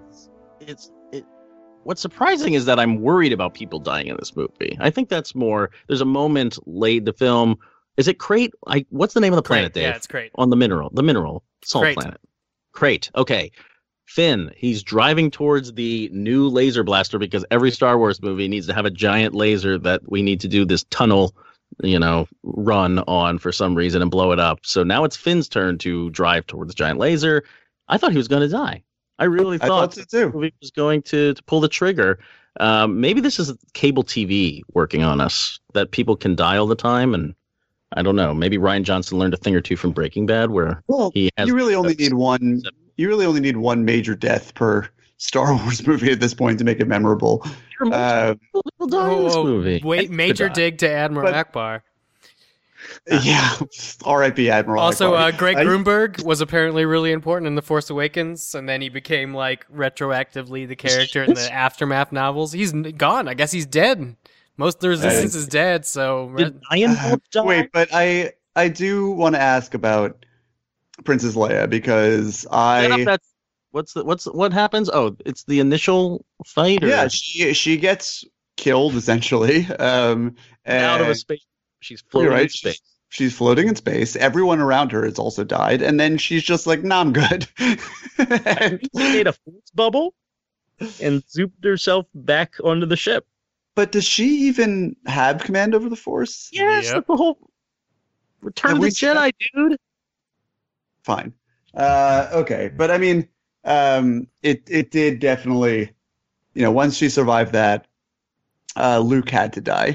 S3: What's surprising is that I'm worried about people dying in this movie. I think that's more. There's a moment late in the film. Is it Crate? What's the name of the planet, Dave?
S1: Yeah, it's Crate.
S3: On the mineral salt
S1: Crate.
S3: planet. Crate. Okay. Finn, he's driving towards the new laser blaster because every Star Wars movie needs to have a giant laser that we need to do this tunnel, run on for some reason and blow it up. So now it's Finn's turn to drive towards the giant laser. I thought he was going to die. I really thought
S4: so too.
S3: the movie was going to pull the trigger. Maybe this is cable TV working on us, that people can die all the time. And I don't know. Maybe Rian Johnson learned a thing or two from Breaking Bad, where he has.
S4: You really only need one. You really only need one major death per Star Wars movie at this point to make it memorable.
S3: People die in this movie.
S1: Wait, major
S3: die.
S1: dig to Admiral Akbar.
S4: Yeah, R.I.P. Admiral.
S1: Also,
S4: Akbar.
S1: Greg Grunberg was apparently really important in The Force Awakens, and then he became retroactively the character in the Aftermath novels. He's gone. I guess he's dead. Most of the Resistance is dead. So
S3: Did Ian die?
S4: Wait, but I do want to ask about Princess Leia because
S3: what happens? Oh, it's the initial fight.
S4: Yeah, she gets killed essentially. And
S3: out of a space. She's floating in space.
S4: She's floating in space. Everyone around her has also died, and then she's just like, "Nah, I'm good."
S3: She made a force bubble and zooped herself back onto the ship.
S4: But does she even have command over the Force?
S3: Yes, that's the whole Return of the Jedi, dude.
S4: Fine. Okay, but I mean, it did definitely, once she survived that, Luke had to die.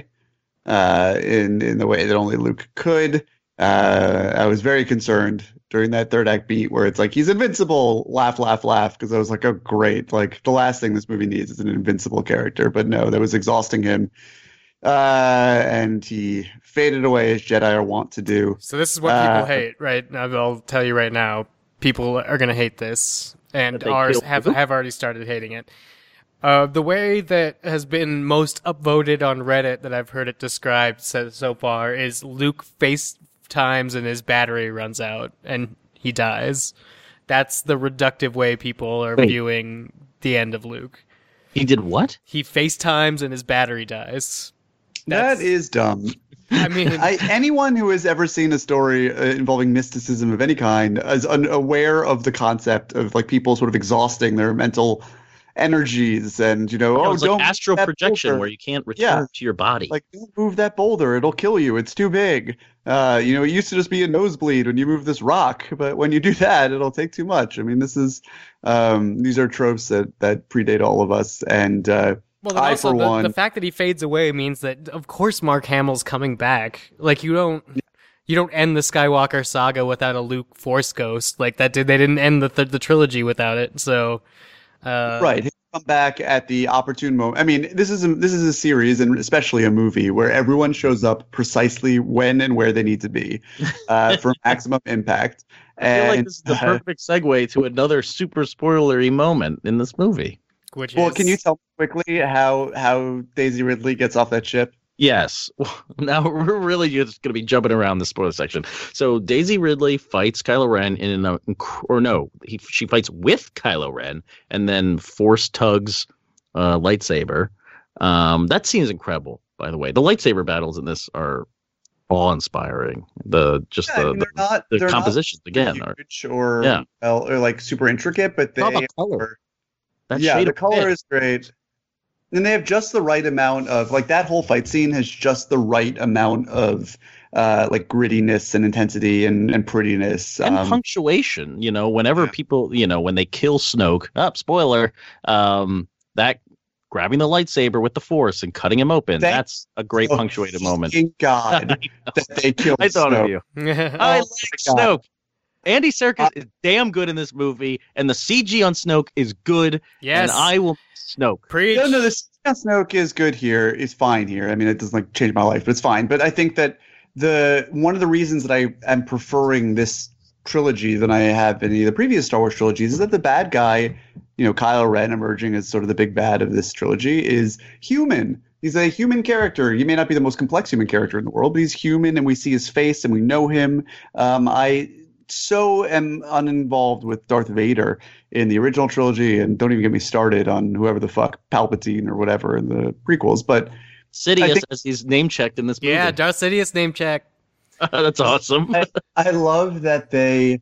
S4: In the way that only Luke could. I was very concerned during that third act beat where it's like, he's invincible, laugh, because I was like, oh, great. Like, the last thing this movie needs is an invincible character. But no, that was exhausting him. And he faded away as Jedi are wont to do.
S1: So this is what people hate, right? I'll tell you right now, people are going to hate this, and have already started hating it. The way that has been most upvoted on Reddit that I've heard it described so far is Luke FaceTimes and his battery runs out and he dies. That's the reductive way people are viewing the end of Luke.
S3: He did what?
S1: He FaceTimes and his battery dies.
S4: That is dumb.
S1: I mean,
S4: anyone who has ever seen a story involving mysticism of any kind is unaware of the concept of people sort of exhausting their mental energies and
S3: it's
S4: don't
S3: like astral projection
S4: boulder.
S3: where you can't return to your body.
S4: Like, don't move that boulder, it'll kill you, it's too big. It used to just be a nosebleed when you move this rock, but when you do that, it'll take too much. I mean, this is these are tropes that predate all of us, and
S1: also, the fact that he fades away means that of course Mark Hamill's coming back. Like, you don't end the Skywalker saga without a Luke Force ghost like that. They didn't end the trilogy without it. So
S4: right, he'll come back at the opportune moment. I mean, this is a series, and especially a movie, where everyone shows up precisely when and where they need to be for maximum impact.
S3: I feel like this is the perfect segue to another super spoilery moment in this movie.
S4: Can you tell me quickly how Daisy Ridley gets off that ship?
S3: Yes. Now we're really just going to be jumping around the spoiler section. So Daisy Ridley fights Kylo Ren she fights with Kylo Ren and then force tugs lightsaber. That scene is incredible, by the way. The lightsaber battles in this are awe-inspiring. The compositions again are
S4: huge or like super intricate, but they are. The color is great. And they have just the right amount of that whole fight scene has just the right amount of grittiness and intensity and prettiness
S3: and punctuation. Whenever people, when they kill Snoke, spoiler, that grabbing the lightsaber with the Force and cutting him open, that's a great punctuated moment.
S4: Thank God that they killed
S3: I thought
S4: Snoke.
S3: of you. I like Snoke. Andy Serkis is damn good in this movie, and the CG on Snoke is good.
S1: Yes.
S3: And I will miss Snoke.
S1: Preach.
S4: No, the Snoke is good here. Is fine here. I mean, it doesn't change my life, but it's fine. But I think that one of the reasons that I am preferring this trilogy than I have any of the previous Star Wars trilogies is that the bad guy, Kylo Ren emerging as sort of the big bad of this trilogy, is human. He's a human character. He may not be the most complex human character in the world, but he's human, and we see his face and we know him. I so am uninvolved with Darth Vader in the original trilogy, and don't even get me started on whoever the fuck Palpatine or whatever in the prequels. But
S3: Sidious, as he's name checked in this movie.
S1: Yeah, Darth Sidious name check.
S3: That's awesome.
S4: I love that they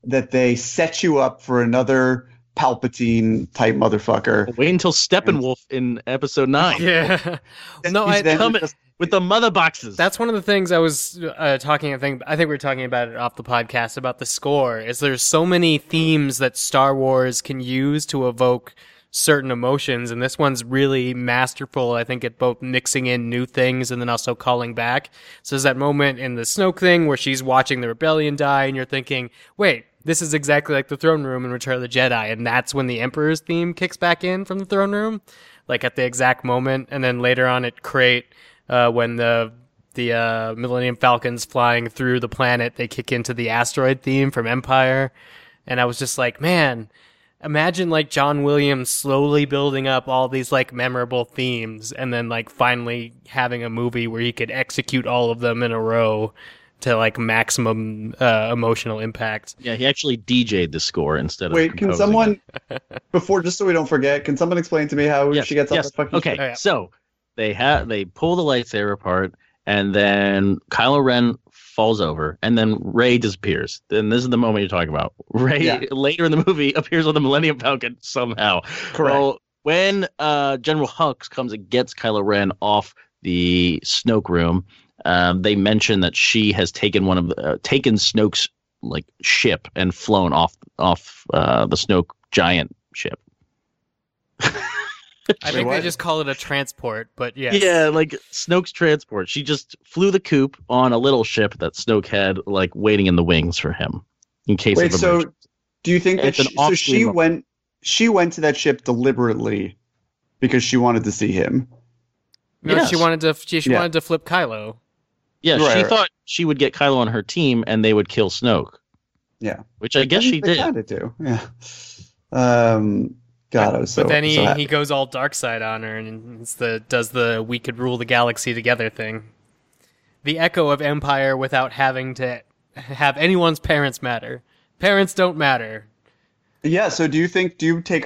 S4: set you up for another Palpatine type motherfucker.
S3: Wait until Steppenwolf in episode 9.
S1: Yeah. No,
S4: He's then
S3: Coming with the mother boxes.
S1: That's one of the things I was talking. I think we were talking about it off the podcast about the score. Is there's so many themes that Star Wars can use to evoke certain emotions, and this one's really masterful, I think, at both mixing in new things and then also calling back. So there's that moment in the Snoke thing where she's watching the rebellion die, and you're thinking, wait, this is exactly like the throne room in Return of the Jedi, and that's when the Emperor's theme kicks back in from the throne room, like at the exact moment. And then later on at Crate, when the Millennium Falcon's flying through the planet, they kick into the asteroid theme from Empire, and I was just like, man, imagine like John Williams slowly building up all these like memorable themes and then like finally having a movie where he could execute all of them in a row to like maximum emotional impact.
S3: Yeah, he actually DJ'd the score instead of
S4: Wait, can
S3: composing
S4: someone
S3: it.
S4: before, just so we don't forget, can someone explain to me how she gets off the fucking
S3: Okay,
S1: Oh, yeah.
S3: so they pull the lightsaber apart, and then Kylo Ren falls over, and then Rey disappears. Then this is the moment you're talking about. Rey later in the movie appears on the Millennium Falcon somehow.
S4: Correct.
S3: Well, when General Hux comes and gets Kylo Ren off the Snoke room, they mention that she has taken taken Snoke's like ship and flown off the Snoke giant ship.
S1: I think they just call it a transport, but yes.
S3: Yeah, like Snoke's transport. She just flew the coop on a little ship that Snoke had, like waiting in the wings for him in case
S4: Wait,
S3: of
S4: so
S3: emergency.
S4: do you think that
S3: It's an
S4: she
S3: off-screen
S4: went to that ship deliberately because she wanted to see him?
S1: No,
S3: Yes.
S1: she wanted to flip Kylo.
S3: Yeah,
S4: Right,
S3: she
S4: right.
S3: thought she would get Kylo on her team and they would kill Snoke.
S4: Yeah,
S3: Which I guess she
S4: They
S3: did.
S4: kinda do. Yeah. God, I was so.
S1: But then
S4: so happy.
S1: he goes all dark side on her and does the we could rule the galaxy together thing. The echo of Empire without having to have anyone's parents matter. Parents don't matter.
S4: Yeah. So do you take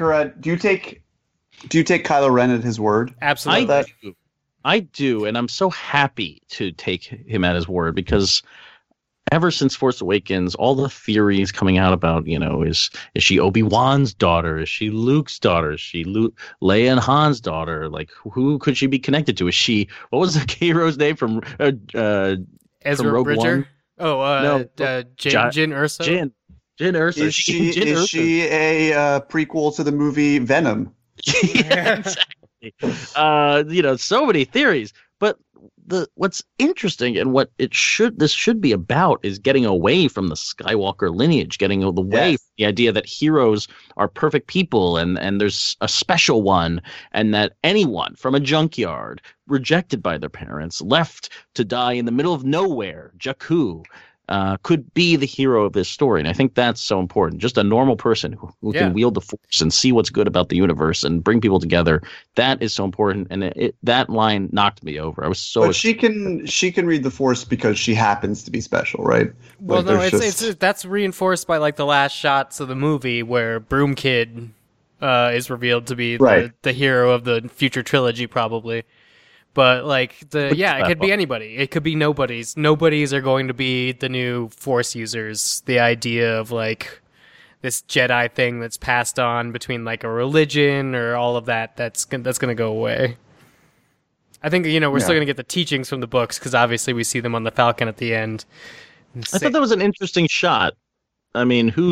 S4: Kylo Ren at his word?
S1: Absolutely.
S3: I do, and I'm so happy to take him at his word because ever since Force Awakens, all the theories coming out about, is she Obi-Wan's daughter? Is she Luke's daughter? Is she Leia and Han's daughter? Like, who could she be connected to? Is she, what was the hero's name from
S1: Ezra
S3: Rogue
S1: Bridger?
S3: One?
S1: Oh,
S3: No,
S1: Jin Urso?
S3: Jin Erso.
S4: Is she a prequel to the movie Venom?
S3: Yeah, exactly. So many theories, but what's interesting and what this should be about is getting away from the Skywalker lineage, getting away from the idea that heroes are perfect people and there's a special one, and that anyone from a junkyard, rejected by their parents, left to die in the middle of nowhere, Jakku, could be the hero of this story. And I think that's so important. Just a normal person who can wield the Force and see what's good about the universe and bring people together. That is so important. And that line knocked me over. I was so.
S4: But she can read the Force because she happens to be special, right?
S1: Well,
S4: Like,
S1: no, that's reinforced by like the last shots of the movie where Broom Kid is revealed to be the hero of the future trilogy, probably. But like it could be anybody. It could be nobodies. Nobodies are going to be the new Force users. The idea of like this Jedi thing that's passed on between like a religion or all of that's going to go away. I think we're still going to get the teachings from the books because obviously we see them on the Falcon at the end.
S3: I thought that was an interesting shot. I mean, who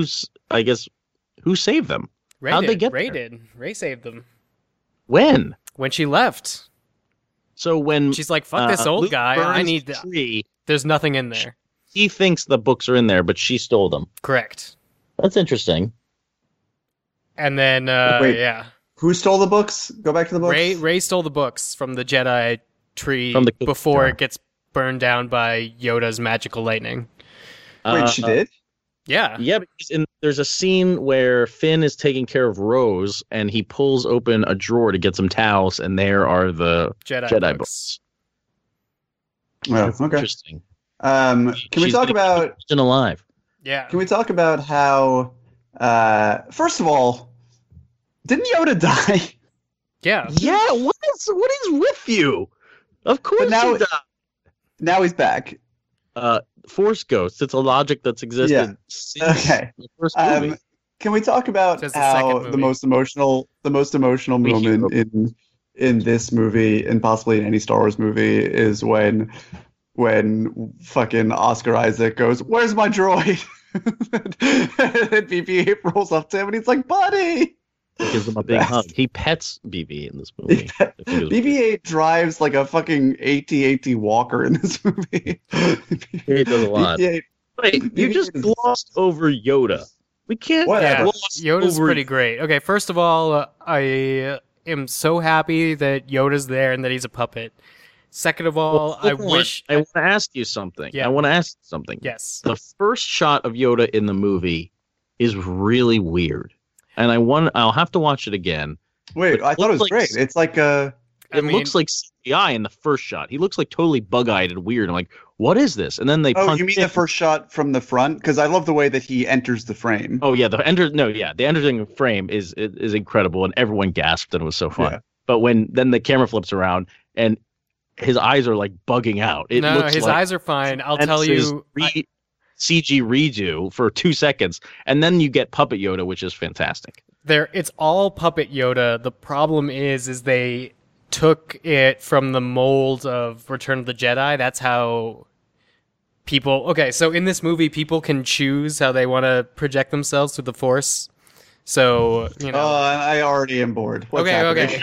S3: saved them? How'd they get
S1: Rey
S3: there?
S1: did. Rey saved them
S3: When
S1: she left.
S3: So when
S1: She's like, fuck this old
S3: Luke
S1: guy. I
S3: burns
S1: need
S3: the tree.
S1: There's nothing in there.
S3: He thinks the books are in there, but she stole them.
S1: Correct.
S3: That's interesting.
S1: And then,
S4: Wait.
S1: yeah.
S4: Who stole the books? Go back to the books.
S1: Rey stole the books from the Jedi tree
S3: From the cookie
S1: before
S3: jar.
S1: it gets burned down by Yoda's magical lightning.
S4: Wait, she did?
S1: Yeah.
S3: Yeah, because there's a scene where Finn is taking care of Rose, and he pulls open a drawer to get some towels, and there are the
S1: Jedi
S3: books.
S4: Oh, okay.
S3: Interesting.
S4: Can we
S3: She's
S4: talk
S3: the
S4: about?
S3: Virgin alive?
S1: Yeah.
S4: Can we talk about how? First of all, didn't Yoda die?
S1: Yeah.
S3: Yeah. What is with you? Of course
S4: now-
S3: he died.
S4: Now he's back.
S3: Force ghosts. It's a logic that's existed
S4: Yeah.
S3: since
S4: Okay.
S3: the first movie.
S4: Can we talk about
S1: Just the
S4: how
S1: second
S4: the
S1: movie.
S4: most emotional
S3: We
S4: moment in this movie and possibly in any Star Wars movie is when fucking Oscar Isaac goes, "Where's my droid?" and BB-8 rolls up to him and he's like, "Buddy."
S3: He gives him a big hug. He pets BB in this movie.
S4: BB-8 drives like a fucking AT-AT Walker in this movie.
S3: He does a lot.
S4: BB-8
S3: Wait, you just
S4: is-
S3: glossed over Yoda. We can't
S4: Whatever.
S1: Yeah.
S3: gloss
S1: Yoda's
S3: over
S1: pretty great. Okay, first of all, I am so happy that Yoda's there and that he's a puppet. Second of all,
S3: Well,
S1: I
S3: hold on.
S1: wish.
S3: I want to ask you something.
S1: Yeah.
S3: I want to ask something.
S1: Yes.
S3: The first shot of Yoda in the movie is really weird, and I'll have to watch it again.
S4: Wait, I thought it was
S3: looks like-
S4: great. It's like
S3: It looks like CGI in the first shot. He looks like totally bug-eyed and weird. I'm like, what is this? And then they
S4: oh,
S3: punch
S4: you mean
S3: in.
S4: the first shot from the front? Because I love the way that he enters the frame.
S3: Oh yeah, the entering frame is incredible, and everyone gasped, and it was so fun.
S4: Yeah.
S3: But when then the camera flips around and his eyes are like bugging out. It
S1: No,
S3: looks
S1: his
S3: like
S1: eyes are fine. I'll
S3: and
S1: tell
S3: says
S1: you.
S3: CG redo for 2 seconds, and then you get Puppet Yoda, which is fantastic.
S1: It's all puppet Yoda. The problem is they took it from the mold of Return of the Jedi. That's how people. Okay, so in this movie, people can choose how they want to project themselves through the Force. So
S4: Oh, I already am bored. What's happening?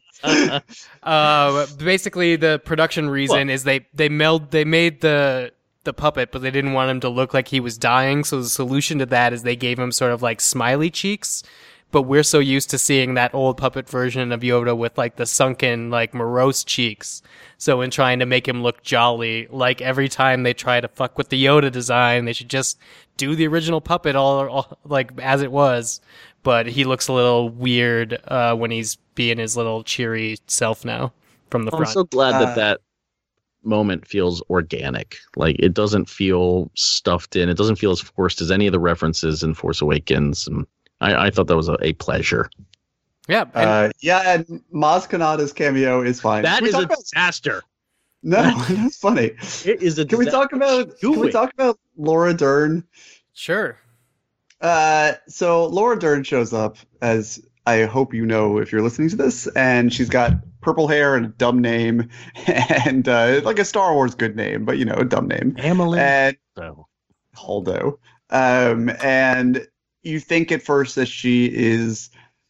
S1: Basically, the production reason is they made the puppet, but they didn't want him to look like he was dying. So the solution to that is they gave him sort of like smiley cheeks. But we're so used to seeing that old puppet version of Yoda with like the sunken, like morose cheeks. So in trying to make him look jolly, like every time they try to fuck with the Yoda design, they should just do the original puppet all like as it was. But he looks a little weird when he's being his little cheery self now from the
S3: I'm
S1: front.
S3: so glad that moment feels organic. Like it doesn't feel stuffed in. It doesn't feel as forced as any of the references in Force Awakens. And I thought that was a pleasure.
S1: Yeah. And
S4: And Maz Kanata's cameo is fine.
S3: That
S4: Can we
S3: is
S4: talk
S3: a
S4: about-
S3: disaster.
S4: No, that's funny.
S3: It is a
S4: Can we talk about? Can we talk about Laura Dern?
S1: sure.
S4: So Laura Dern shows up, as I hope you know if you're listening to this, and she's got purple hair and a dumb name, and like a Star Wars good name, but a dumb name.
S3: Amelie.
S4: And
S3: So,
S4: Holdo. And you think at first that she is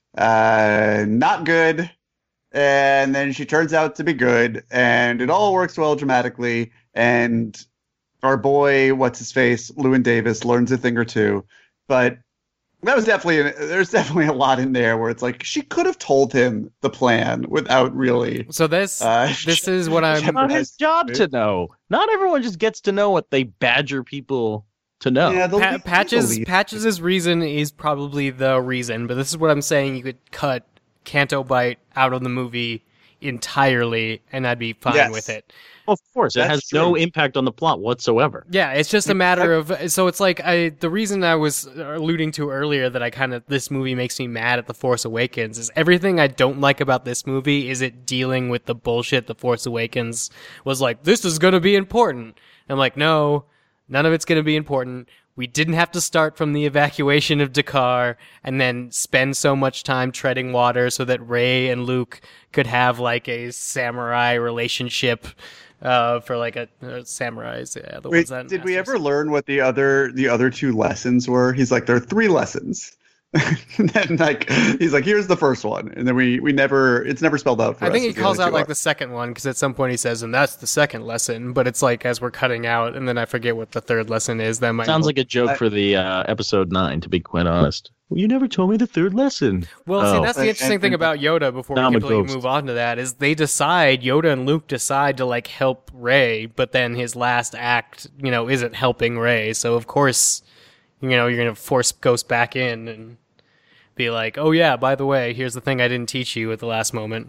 S4: not good, and then she turns out to be good, and it all works well dramatically, and our boy, what's his face, Llewyn Davis, learns a thing or two. But that was there's definitely a lot in there where it's like she could have told him the plan without really.
S1: So this is what I'm.
S3: it's not his job to know. Not everyone just gets to know what they badger people to know.
S4: Yeah, the lead- the
S1: Patches
S4: lead.
S1: Patches' reason is probably the reason, but this is what I'm saying. You could cut Canto Bite out of the movie entirely, and I'd be fine
S4: Yes.
S1: with it.
S3: Of course, it
S4: That's
S3: has no
S4: true.
S3: impact on the plot whatsoever.
S1: Yeah, it's just a matter of. So it's like the reason I was alluding to earlier that this movie makes me mad at The Force Awakens is everything I don't like about this movie is it dealing with the bullshit The Force Awakens was like, this is going to be important. I'm like, no, none of it's going to be important. We didn't have to start from the evacuation of Dakar and then spend so much time treading water so that Rey and Luke could have like a samurai relationship for like a samurais. Yeah, the
S4: Wait,
S1: ones that
S4: did we
S1: masters.
S4: ever learn what the other two lessons were? He's like, there are 3 lessons. And then like he's like, here's the first one, and then it's never spelled out for us.
S1: I think he
S4: what the
S1: calls
S4: other
S1: out
S4: two
S1: like
S4: are.
S1: the second one because at some point he says, and that's the second lesson, but it's like as we're cutting out, and then I forget what the third lesson is. That might
S3: Sounds like a joke for the episode 9, to be quite honest. Well, you never told me the third lesson.
S1: Well, see, that's the interesting thing about Yoda. Before we
S3: I'm a
S1: completely
S3: ghost.
S1: move on to that, is Yoda and Luke decide to like help Rey, but then his last act, isn't helping Rey. So of course, you're gonna force Ghost back in and be like, oh yeah, by the way, here's the thing I didn't teach you at the last moment.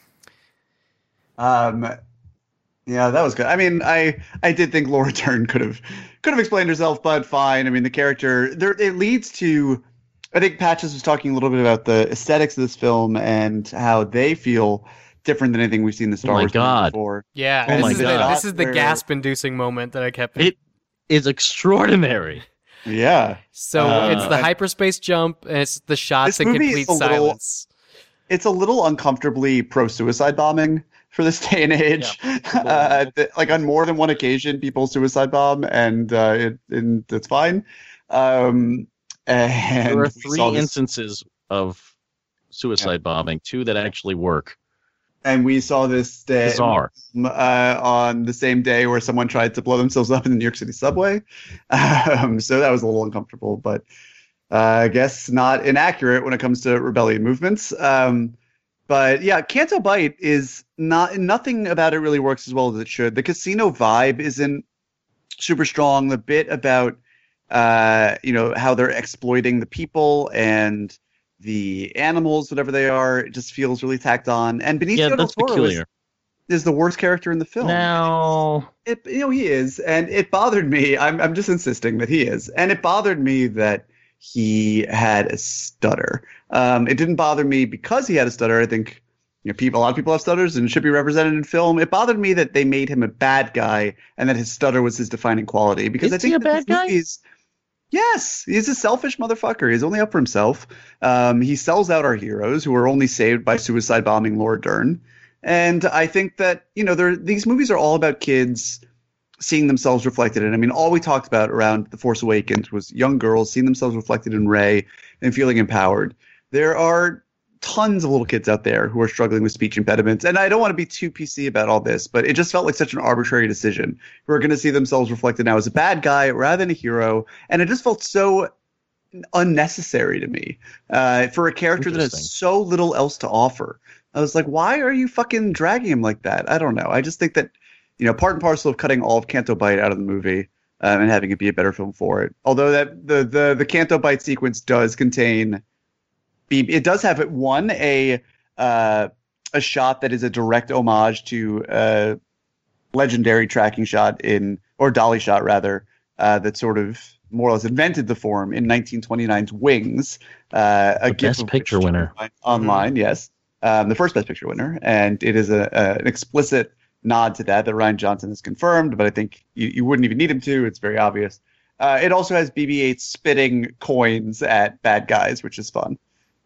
S4: Yeah, that was good. I mean, I did think Laura Dern could have explained herself, but fine. I mean, the character it leads to. I think Patches was talking a little bit about the aesthetics of this film and how they feel different than anything we've seen in the Star Wars movies before.
S1: Yeah,
S3: Oh my God.
S1: This is the gasp-inducing moment that I kept.
S3: It is extraordinary.
S4: Yeah.
S1: So it's the hyperspace jump, and it's the shots
S4: This
S1: in
S4: movie is
S1: complete silence.
S4: It's a little uncomfortably pro-suicide bombing for this day and age. Like on more than one occasion, people suicide bomb, and it's fine. And
S3: There are
S4: we
S3: 3
S4: saw this-
S3: instances of suicide bombing, 2 that actually work.
S4: And we saw this day
S3: Bizarre.
S4: On the same day where someone tried to blow themselves up in the New York City subway. So that was a little uncomfortable, but I guess not inaccurate when it comes to rebellion movements. But yeah, Canto Bight is nothing about it really works as well as it should. The casino vibe isn't super strong. The bit about how they're exploiting the people and the animals, whatever they are, it just feels really tacked on. And Benicio del
S3: that's
S4: Toro
S3: peculiar.
S4: is the worst character in the film.
S3: Now,
S4: He is, and it bothered me. I'm just insisting that he is, and it bothered me that he had a stutter. It didn't bother me because he had a stutter. I think a lot of people have stutters and should be represented in film. It bothered me that they made him a bad guy and that his stutter was his defining quality. Because I
S3: Is
S4: think
S3: he a
S4: that
S3: bad
S4: these
S3: guy?
S4: movies, yes, he's a selfish motherfucker. He's only up for himself. He sells out our heroes who are only saved by suicide bombing Laura Dern. And I think that these movies are all about kids seeing themselves reflected in. I mean, all we talked about around The Force Awakens was young girls seeing themselves reflected in Rey and feeling empowered. There are tons of little kids out there who are struggling with speech impediments. And I don't want to be too PC about all this, but it just felt like such an arbitrary decision. Who are going to see themselves reflected now as a bad guy rather than a hero. And it just felt so unnecessary to me for a character that has so little else to offer. I was like, why are you fucking dragging him like that? I don't know. I just think that, part and parcel of cutting all of Canto Bight out of the movie and having it be a better film for it. Although that the Canto Bight sequence does contain, it does have a shot that is a direct homage to a legendary tracking shot or dolly shot rather, that sort of more or less invented the form in 1929's Wings. A
S3: Best Picture winner.
S4: Online, yes. The first Best Picture winner. And it is an explicit nod to that Rian Johnson has confirmed, but I think you wouldn't even need him to. It's very obvious. It also has BB-8 spitting coins at bad guys, which is fun.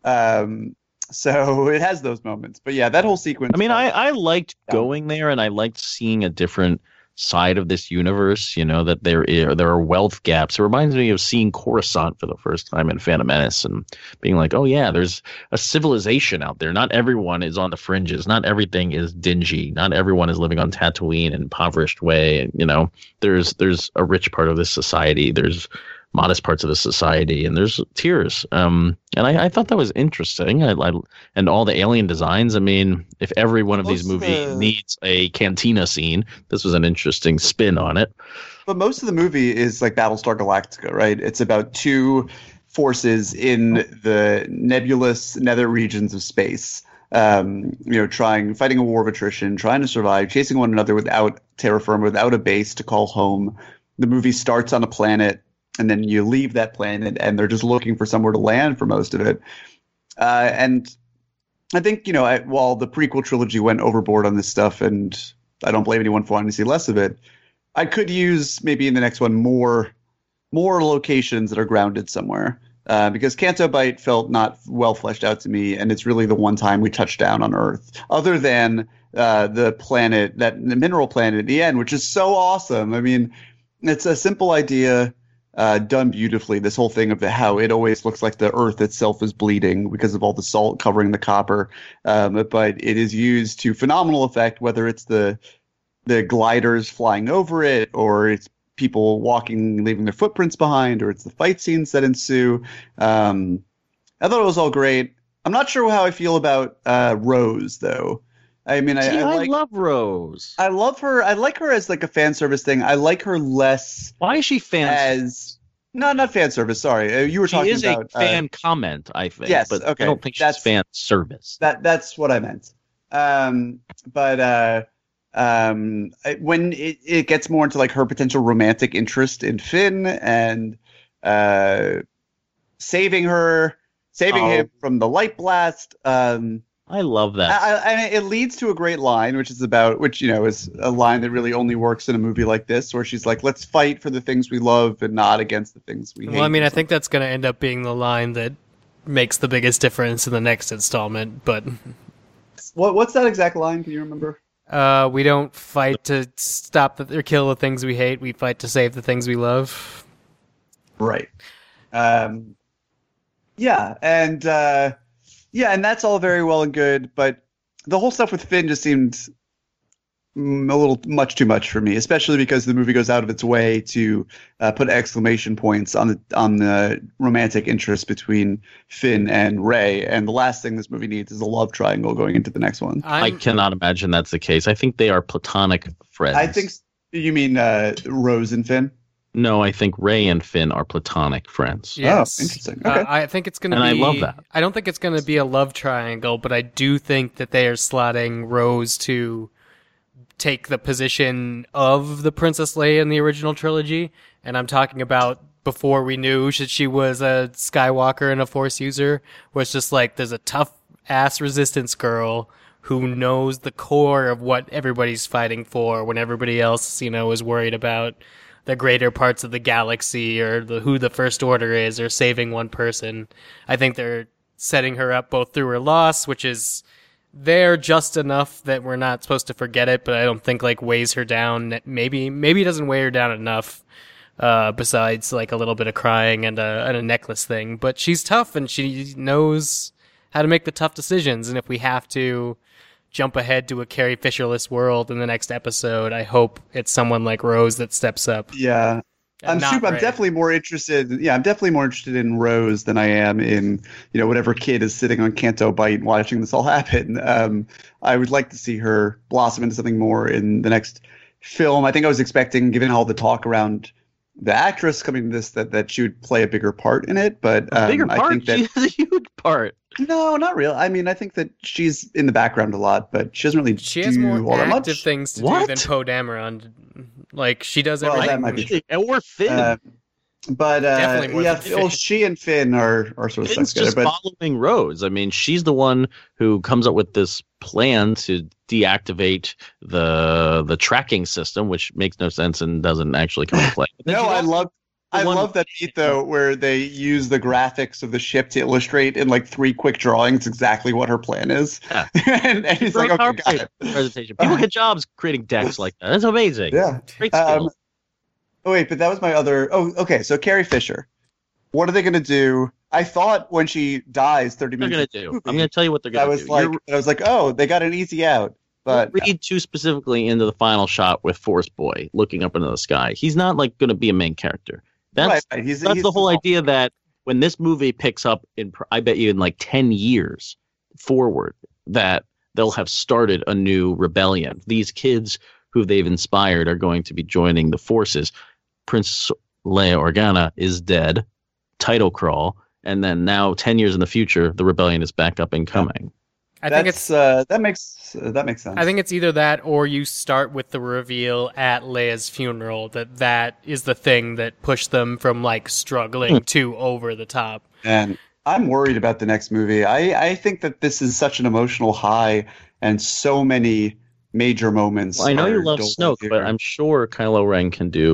S4: So it has those moments. But yeah, that whole sequence.
S3: I mean, I liked going there, and I liked seeing a different side of this universe, that there are wealth gaps. It reminds me of seeing Coruscant for the first time in Phantom Menace and being like, oh yeah, there's a civilization out there. Not everyone is on the fringes. Not everything is dingy. Not everyone is living on Tatooine in an impoverished way. And, there's a rich part of this society. There's modest parts of the society, and there's tiers. And I thought that was interesting. And all the alien designs. I mean, if every one of these movies needs a cantina scene, this was an interesting spin on it.
S4: But most of the movie is like Battlestar Galactica, right? It's about two forces in the nebulous nether regions of space. Fighting a war of attrition, trying to survive, chasing one another without terra firma, without a base to call home. The movie starts on a planet, and then you leave that planet, and they're just looking for somewhere to land for most of it. And I think, while the prequel trilogy went overboard on this stuff, and I don't blame anyone for wanting to see less of it, I could use maybe in the next one more locations that are grounded somewhere. Because Canto Bight felt not well fleshed out to me, and it's really the one time we touched down on Earth, other than the planet, the mineral planet at the end, which is so awesome. I mean, it's a simple idea. done beautifully. This whole thing of how it always looks like the earth itself is bleeding because of all the salt covering the copper. But it is used to phenomenal effect, whether it's the gliders flying over it, or it's people walking, leaving their footprints behind, or it's the fight scenes that ensue. I thought it was all great. I'm not sure how I feel about Rose, though. I mean,
S3: I love Rose.
S4: I love her. I like her as like a fan service thing. I like her less.
S3: Why is she fan?
S4: As no, not fan service. Sorry, you were talking about.
S3: She is a fan comment, I think.
S4: Yes,
S3: but
S4: okay.
S3: I don't think she's fan service.
S4: That's what I meant. When it gets more into like her potential romantic interest in Finn and saving him from the light blast.
S3: I love that.
S4: And it leads to a great line, which is a line that really only works in a movie like this, where she's like, let's fight for the things we love and not against the things we hate.
S1: Well, I mean, I think that's going to end up being the line that makes the biggest difference in the next installment, but...
S4: What's that exact line? Can you remember?
S1: We don't fight to stop or kill the things we hate. We fight to save the things we love.
S4: Right. And that's all very well and good, but the whole stuff with Finn just seemed a little much too much for me, especially because the movie goes out of its way to put exclamation points on the romantic interest between Finn and Rey, and the last thing this movie needs is a love triangle going into the next one.
S3: I cannot imagine that's the case. I think they are platonic friends.
S4: I think you mean Rose and Finn?
S3: No, I think Rey and Finn are platonic friends.
S1: Yes.
S4: Oh, interesting. Okay.
S1: I think it's going to be...
S3: And I love that.
S1: I don't think it's going to be a love triangle, but I do think that they are slotting Rose to take the position of the Princess Leia in the original trilogy. And I'm talking about before we knew that she was a Skywalker and a Force user, where it's just like there's a tough-ass resistance girl who knows the core of what everybody's fighting for when everybody else, is worried about the greater parts of the galaxy or who the First Order is or saving one person. I think they're setting her up both through her loss, which is there just enough that we're not supposed to forget it, but I don't think weighs her down. Maybe it doesn't weigh her down enough, besides a little bit of crying and a necklace thing. But she's tough and she knows how to make the tough decisions. And if we have to jump ahead to a Carrie Fisher-less world in the next episode, I hope it's someone like Rose that steps up.
S4: Yeah. I'm definitely more interested. Yeah, I'm definitely more interested in Rose than I am in, whatever kid is sitting on Canto Bight watching this all happen. I would like to see her blossom into something more in the next film. I think I was expecting, given all the talk around the actress coming to this, that she would play a bigger part in it. But
S3: I think that she has a huge part.
S4: No, not real. I mean, I think that she's in the background a lot, but she doesn't really
S1: She has more
S4: all that much.
S1: active things to do than Poe Dameron. She does everything.
S4: That might be true.
S3: And we're Finn.
S1: Definitely more than Finn.
S4: She and Finn are sort of stuck
S3: Finn's
S4: together.
S3: just following Rose. I mean, she's the one who comes up with this plan to deactivate the tracking system, which makes no sense and doesn't actually come into play.
S4: No, I love that beat though, where they use the graphics of the ship to illustrate in 3 quick drawings exactly what her plan is.
S3: Yeah.
S4: and he's like, okay, got it.
S3: Presentation. People get jobs creating decks like that. That's amazing.
S4: Yeah.
S3: Great skill.
S4: Oh wait, but that was my other. Oh, okay. So Carrie Fisher, what are they going to do? I thought when she dies 30 minutes.
S3: They're going to do. I'm going to tell you what they're going to do.
S4: I was like, oh, they got an easy out. But
S3: read too specifically into the final shot with Force Boy looking up into the sky. He's not going to be a main character. That's
S4: right. He's
S3: the whole idea that when this movie picks up I bet you in 10 years forward, that they'll have started a new rebellion. These kids who they've inspired are going to be joining the forces. Princess Leia Organa is dead, title crawl, and then now 10 years in the future, the rebellion is back up and coming.
S1: I think it's
S4: that makes sense.
S1: I think it's either that or you start with the reveal at Leia's funeral that is the thing that pushed them from struggling to over the top.
S4: And I'm worried about the next movie. I think that this is such an emotional high and so many major moments.
S3: Well, I know you love Snoke, but I'm sure Kylo Ren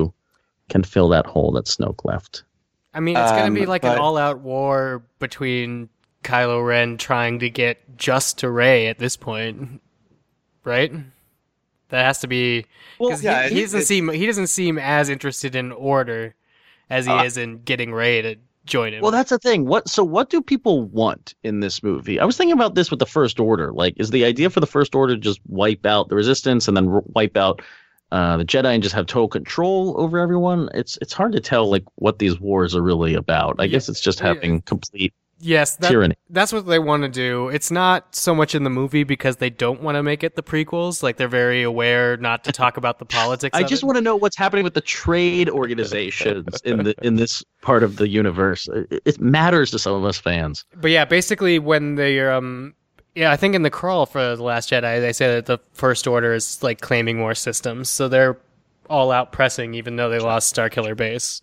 S3: can fill that hole that Snoke left.
S1: I mean, it's going to be an all-out war between Kylo Ren trying to get just to Rey at this point, right? That has to be because he doesn't seem as interested in order as he is in getting Rey to join him.
S3: Well, that's the thing. What do people want in this movie? I was thinking about this with the First Order. Like, is the idea for the First Order to just wipe out the Resistance and then wipe out the Jedi and just have total control over everyone? It's hard to tell like what these wars are really about. I guess it's just having complete tyranny.
S1: That's what they want to do. It's not so much in the movie because they don't want to make it the prequels. Like, they're very aware not to talk about the politics.
S3: I just want to know what's happening with the trade organizations in this part of the universe. It matters to some of us fans.
S1: But yeah, basically when they're I think in the crawl for The Last Jedi, they say that the First Order is like claiming more systems, so they're all out pressing, even though they lost Starkiller Base.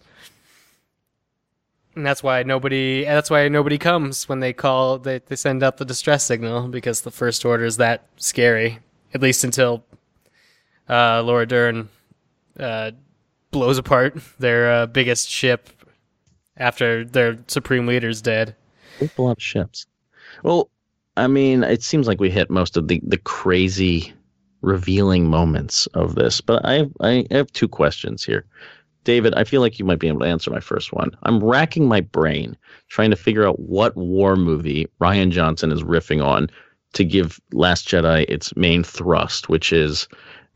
S1: And that's why nobody comes when they send out the distress signal, because the First Order is that scary. At least until Laura Dern blows apart their biggest ship after their supreme leader's dead.
S3: A lot of ships. Well, I mean, it seems like we hit most of the crazy revealing moments of this, but I have two questions here. David, I feel like you might be able to answer my first one. I'm racking my brain trying to figure out what war movie Rian Johnson is riffing on to give Last Jedi its main thrust, which is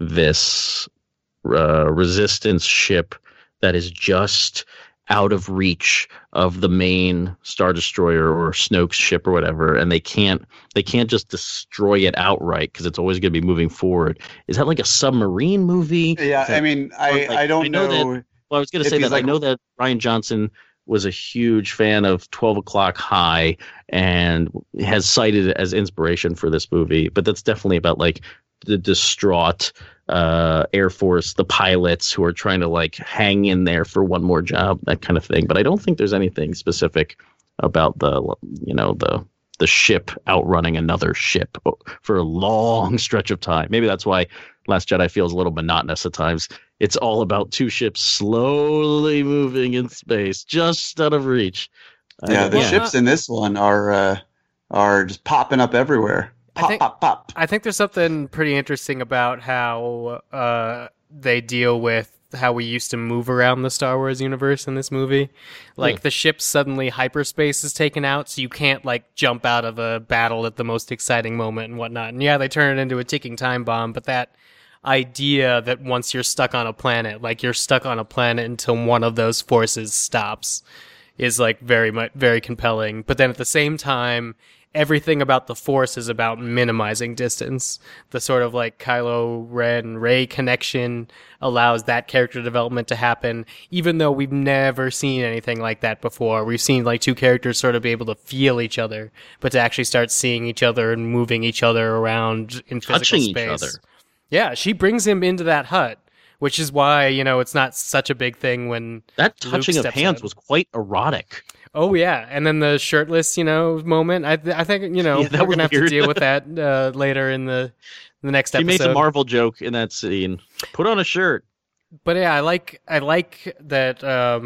S3: this resistance ship that is just out of reach of the main Star Destroyer or Snoke's ship or whatever, and they can't just destroy it outright because it's always going to be moving forward. Is that like a submarine movie?
S4: Yeah, I mean, I don't know.
S3: Well, I was going to say that I know that Rian Johnson was a huge fan of 12 O'Clock High and has cited it as inspiration for this movie, but that's definitely about like the distraught Air Force, the pilots who are trying to like hang in there for one more job, that kind of thing. But I don't think there's anything specific about the ship outrunning another ship for a long stretch of time. Maybe that's why Last Jedi feels a little monotonous at times. It's all about two ships slowly moving in space, just out of reach.
S4: Yeah, the ships in this one are just popping up everywhere. Pop.
S1: I think there's something pretty interesting about how they deal with how we used to move around the Star Wars universe in this movie. Like, the ship suddenly hyperspace is taken out, so you can't like jump out of a battle at the most exciting moment and whatnot. And yeah, they turn it into a ticking time bomb, but that idea that once you're stuck on a planet, like you're stuck on a planet until one of those forces stops, is like very compelling. But then at the same time, everything about the Force is about minimizing distance. The sort of like Kylo Ren Rey connection allows that character development to happen, even though we've never seen anything like that before. We've seen like two characters sort of be able to feel each other, but to actually start seeing each other and moving each other around in physical
S3: touching
S1: space.
S3: Each other.
S1: Yeah, she brings him into that hut, which is why, it's not such a big thing when
S3: that touching of hands was quite erotic.
S1: Oh yeah, and then the shirtless, moment. I think we're gonna have to deal with that later in the next episode.
S3: He made a Marvel joke in that scene. Put on a shirt.
S1: But yeah, I like that.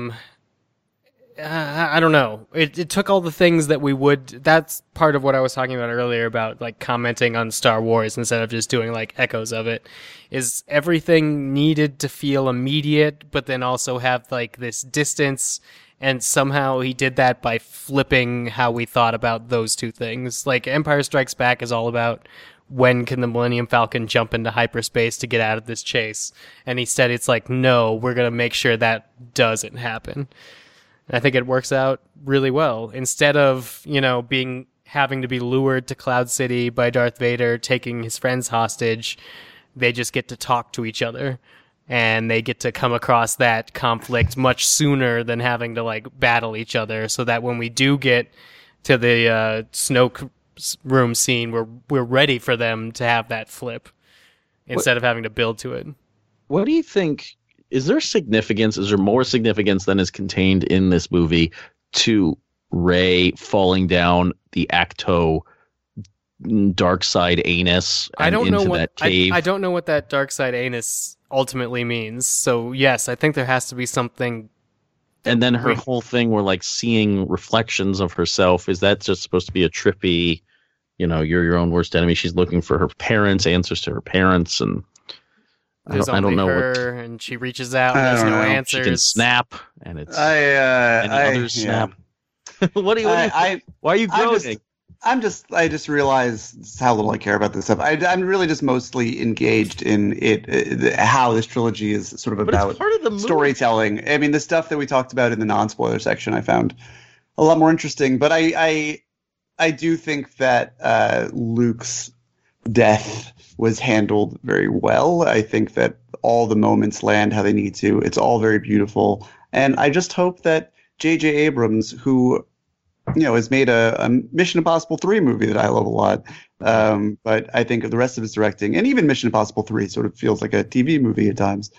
S1: I don't know. It took all the things that we would. That's part of what I was talking about earlier about like commenting on Star Wars instead of just doing like echoes of it. Is everything needed to feel immediate, but then also have like this distance. And somehow he did that by flipping how we thought about those two things. Like Empire Strikes Back is all about when can the Millennium Falcon jump into hyperspace to get out of this chase. And instead it's like, no, we're going to make sure that doesn't happen. And I think it works out really well. Instead of, having to be lured to Cloud City by Darth Vader taking his friends hostage, they just get to talk to each other. And they get to come across that conflict much sooner than having to like battle each other, so that when we do get to the Snoke room scene, we're ready for them to have that flip instead of having to build to it.
S3: What do you think? Is there significance? Is there more significance than is contained in this movie to Rey falling down the Acto dark side anus and into that cave?
S1: I don't know what that dark side anus ultimately means. So yes, I think there has to be something.
S3: And then her whole thing where like seeing reflections of herself, is that just supposed to be a trippy, you're your own worst enemy? She's looking for her parents, answers to her parents, and
S1: There's
S3: I don't
S1: only
S3: know
S1: her, and she reaches out.
S4: I
S1: And there's
S4: don't
S1: no
S4: know. She can
S1: answers.
S3: She can snap, and it's
S4: any
S3: others snap. What do you? Why are you groaning?
S4: I just realized how little I care about this stuff. I'm really just mostly engaged in how this trilogy is sort of
S3: But it's
S4: about
S3: part of the movie.
S4: storytelling. I mean, the stuff that we talked about in the non-spoiler section, I found a lot more interesting. But I do think that Luke's death was handled very well. I think that all the moments land how they need to. It's all very beautiful, and I just hope that J.J. Abrams, who has made a Mission Impossible 3 movie that I love a lot. But I think of the rest of his directing, and even Mission Impossible 3 sort of feels like a TV movie at times.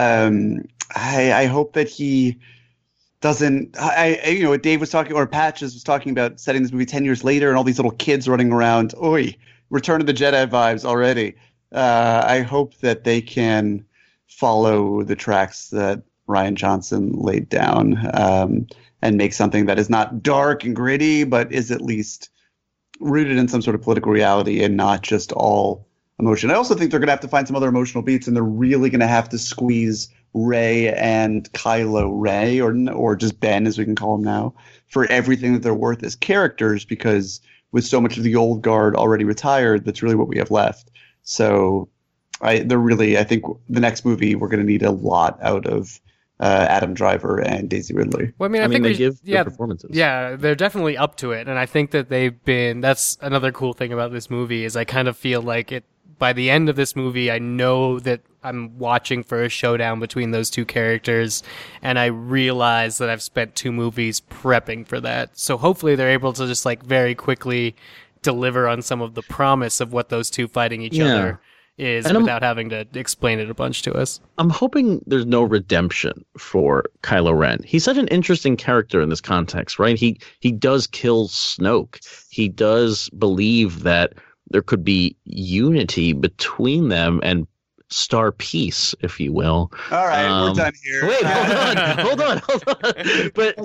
S4: I hope that he doesn't, what Dave was talking, or Patches was talking about setting this movie 10 years later and all these little kids running around. Oi, Return of the Jedi vibes already. I hope that they can follow the tracks that Rian Johnson laid down, and make something that is not dark and gritty, but is at least rooted in some sort of political reality and not just all emotion. I also think they're going to have to find some other emotional beats, and they're really going to have to squeeze Rey and Kylo Ren, or just Ben, as we can call him now, for everything that they're worth as characters, because with so much of the old guard already retired, that's really what we have left. So I think the next movie we're going to need a lot out of Adam Driver and Daisy Ridley.
S1: Well, I think
S3: they give good performances.
S1: Yeah, they're definitely up to it, and I think that that's another cool thing about this movie is I kind of feel like it. By the end of this movie, I know that I'm watching for a showdown between those two characters, and I realize that I've spent 2 movies prepping for that. So hopefully they're able to just very quickly deliver on some of the promise of what those two fighting each other is, and without having to explain it a bunch to us.
S3: I'm hoping there's no redemption for Kylo Ren. He's such an interesting character in this context, right? He does kill Snoke. He does believe that there could be unity between them and star peace, if you will.
S4: All right, we're done here.
S3: Wait, hold on. But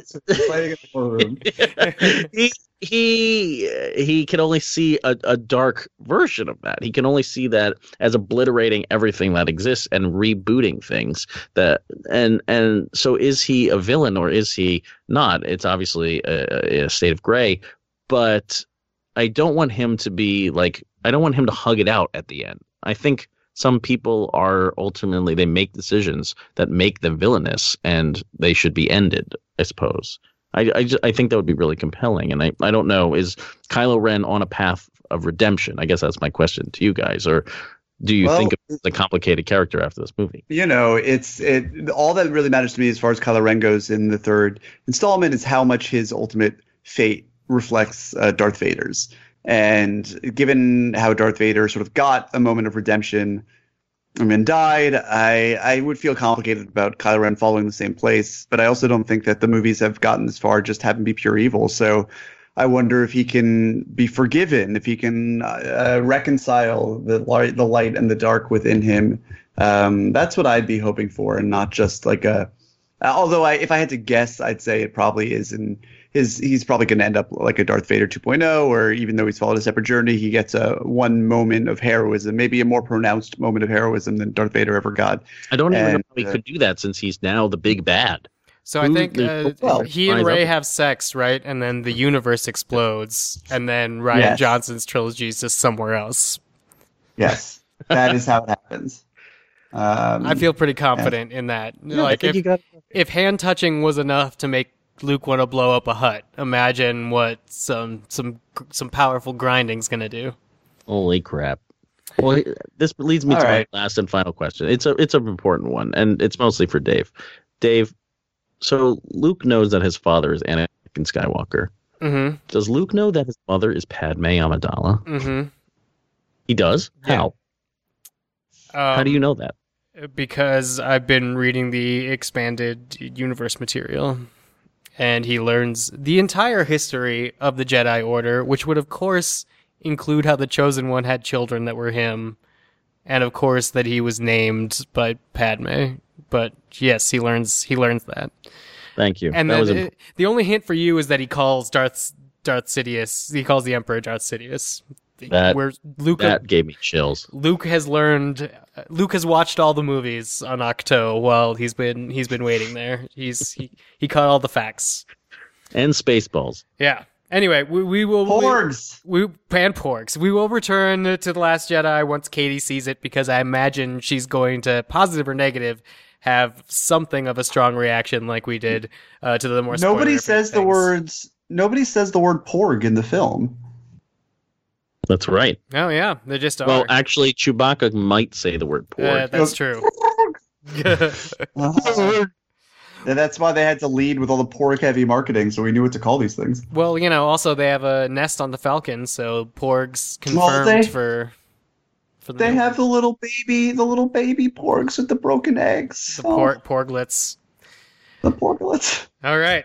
S3: he can only see a dark version of that. He can only see that as obliterating everything that exists and rebooting things. And so is he a villain or is he not? It's obviously a state of gray, but I don't want him to be I don't want him to hug it out at the end. I think some people are ultimately, they make decisions that make them villainous and they should be ended, I suppose. I think that would be really compelling. And I don't know, is Kylo Ren on a path of redemption? I guess that's my question to you guys. Or do you think of the complicated character after this movie?
S4: All that really matters to me as far as Kylo Ren goes in the third installment is how much his ultimate fate reflects Darth Vader's. And given how Darth Vader sort of got a moment of redemption and then died, I would feel complicated about Kylo Ren following the same place. But I also don't think that the movies have gotten this far just have him be pure evil. So I wonder if he can be forgiven, if he can reconcile the light and the dark within him. That's what I'd be hoping for, and not just although if I had to guess, I'd say it probably is he's probably going to end up like a Darth Vader 2.0, or even though he's followed a separate journey, he gets one moment of heroism, maybe a more pronounced moment of heroism than Darth Vader ever got.
S3: I don't even know how he could do that since he's now the big bad.
S1: So I think he and Rey have sex, right? And then the universe explodes, and then Rian Johnson's trilogy is just somewhere else.
S4: Yes, that is how it happens.
S1: I feel pretty confident in that.
S3: Yeah,
S1: if hand touching was enough to make Luke want to blow up a hut, imagine what some powerful grinding's gonna do.
S3: Holy crap! Well, this leads me to my last and final question. It's an important one, and it's mostly for Dave. Dave, so Luke knows that his father is Anakin Skywalker.
S1: Mm-hmm.
S3: Does Luke know that his mother is Padme Amidala?
S1: Mm-hmm.
S3: He does?
S1: Yeah.
S3: How do you know that?
S1: Because I've been reading the expanded universe material. And he learns the entire history of the Jedi Order, which would, of course, include how the Chosen One had children that were him, and of course that he was named by Padme. But yes, he learns that.
S3: Thank you.
S1: And then the only hint for you is that he calls Darth Sidious. He calls the Emperor Darth Sidious. where Luke
S3: That gave me chills.
S1: Luke has watched all the movies on Octo while he's been waiting there. He caught all the facts.
S3: And Spaceballs.
S1: Yeah. Anyway, we will
S4: Porgs.
S1: And Porgs. We will return to The Last Jedi once Katie sees it, because I imagine she's going to, positive or negative, have something of a strong reaction like we did to the more.
S4: Nobody says the word porg in the film.
S3: That's right.
S1: Oh yeah, they just are.
S3: Well, actually, Chewbacca might say the word porg.
S1: That's true.
S4: And that's why they had to lead with all the porg-heavy marketing, so we knew what to call these things.
S1: Well, also they have a nest on the Falcon, so Porgs confirmed for the
S4: They have the little baby porgs with the broken eggs.
S1: The porglets.
S4: The porglets.
S1: All right.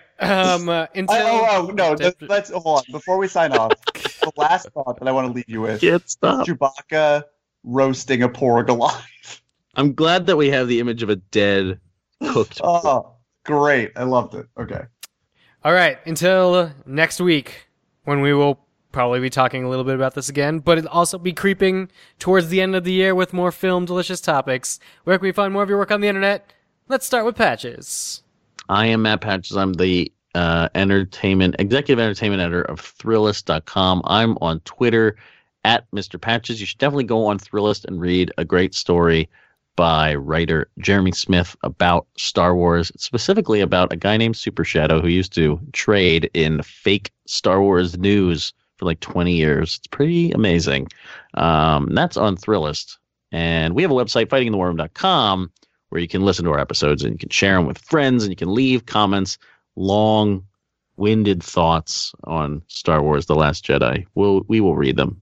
S4: Let's hold on. Before we sign off, the last thought that I want to leave you with:
S3: Can't stop.
S4: Chewbacca roasting a porg alive.
S3: I'm glad that we have the image of a dead, cooked.
S4: Oh, great! I loved it. Okay.
S1: All right. Until next week, when we will probably be talking a little bit about this again, but it'll also be creeping towards the end of the year with more film delicious topics. Where can we find more of your work on the internet? Let's start with Patches.
S3: I am Matt Patches. I'm the executive entertainment editor of Thrillist.com. I'm on Twitter at Mr. Patches. You should definitely go on Thrillist and read a great story by writer Jeremy Smith about Star Wars, specifically about a guy named Super Shadow who used to trade in fake Star Wars news for like 20 years. It's pretty amazing. That's on Thrillist. And we have a website, fightinginthewarroom.com, where you can listen to our episodes and you can share them with friends and you can leave comments, long-winded thoughts on Star Wars The Last Jedi. We will read them.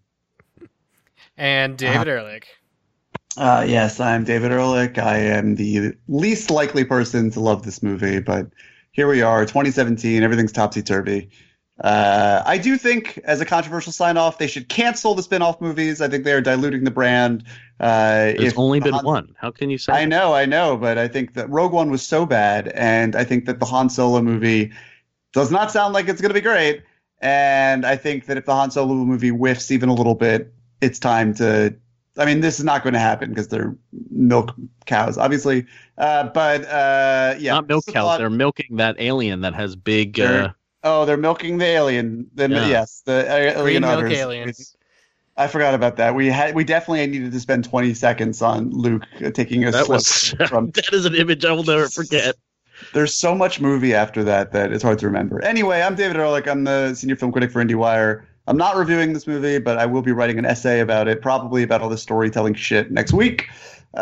S1: And David Ehrlich.
S4: Yes, I'm David Ehrlich. I am the least likely person to love this movie, but here we are, 2017, everything's topsy-turvy. I do think, as a controversial sign-off, they should cancel the spin-off movies. I think they are diluting the brand.
S3: There's only been one. How can you say
S4: I know, but I think that Rogue One was so bad, and I think that the Han Solo movie does not sound like it's going to be great. And I think that if the Han Solo movie whiffs even a little bit, it's time to... I mean, this is not going to happen because they're milk cows, obviously. Yeah.
S3: Not milk cows. They're milking that alien that has big...
S4: they're milking the alien. Yes, the
S1: green milk
S4: udders.
S1: aliens.
S4: I forgot about that. We definitely needed to spend 20 seconds on Luke taking a slip from.
S3: That is an image I will never forget.
S4: There's so much movie after that it's hard to remember. Anyway, I'm David Ehrlich. I'm the senior film critic for IndieWire. I'm not reviewing this movie, but I will be writing an essay about it, probably about all the storytelling shit next week. You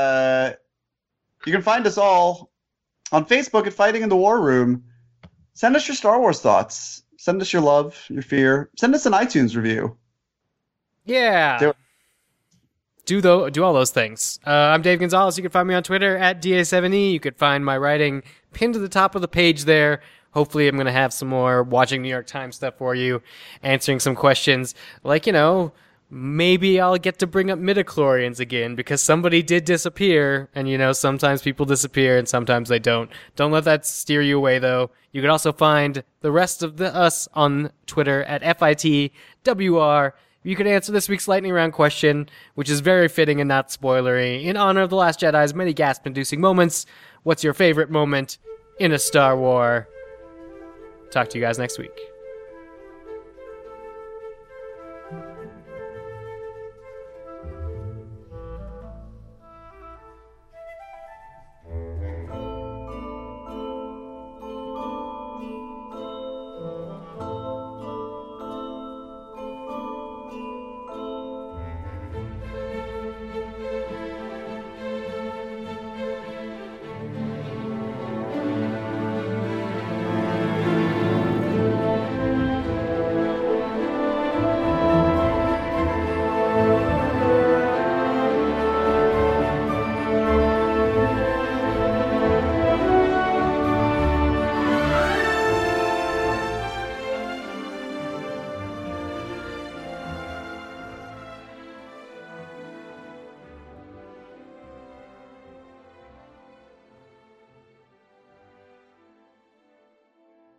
S4: can find us all on Facebook at Fighting in the War Room. Send us your Star Wars thoughts. Send us your love, your fear. Send us an iTunes review.
S1: Yeah. Do all those things. I'm Dave Gonzalez. You can find me on Twitter at DA7E. You could find my writing pinned to the top of the page there. Hopefully I'm going to have some more watching New York Times stuff for you, answering some questions like, maybe I'll get to bring up midichlorians again because somebody did disappear, and sometimes people disappear and sometimes they don't. Don't let that steer you away, though. You can also find the rest of us on Twitter at FITWR. You can answer this week's lightning round question, which is very fitting and not spoilery. In honor of The Last Jedi's many gasp-inducing moments, what's your favorite moment in a Star Wars? Talk to you guys next week.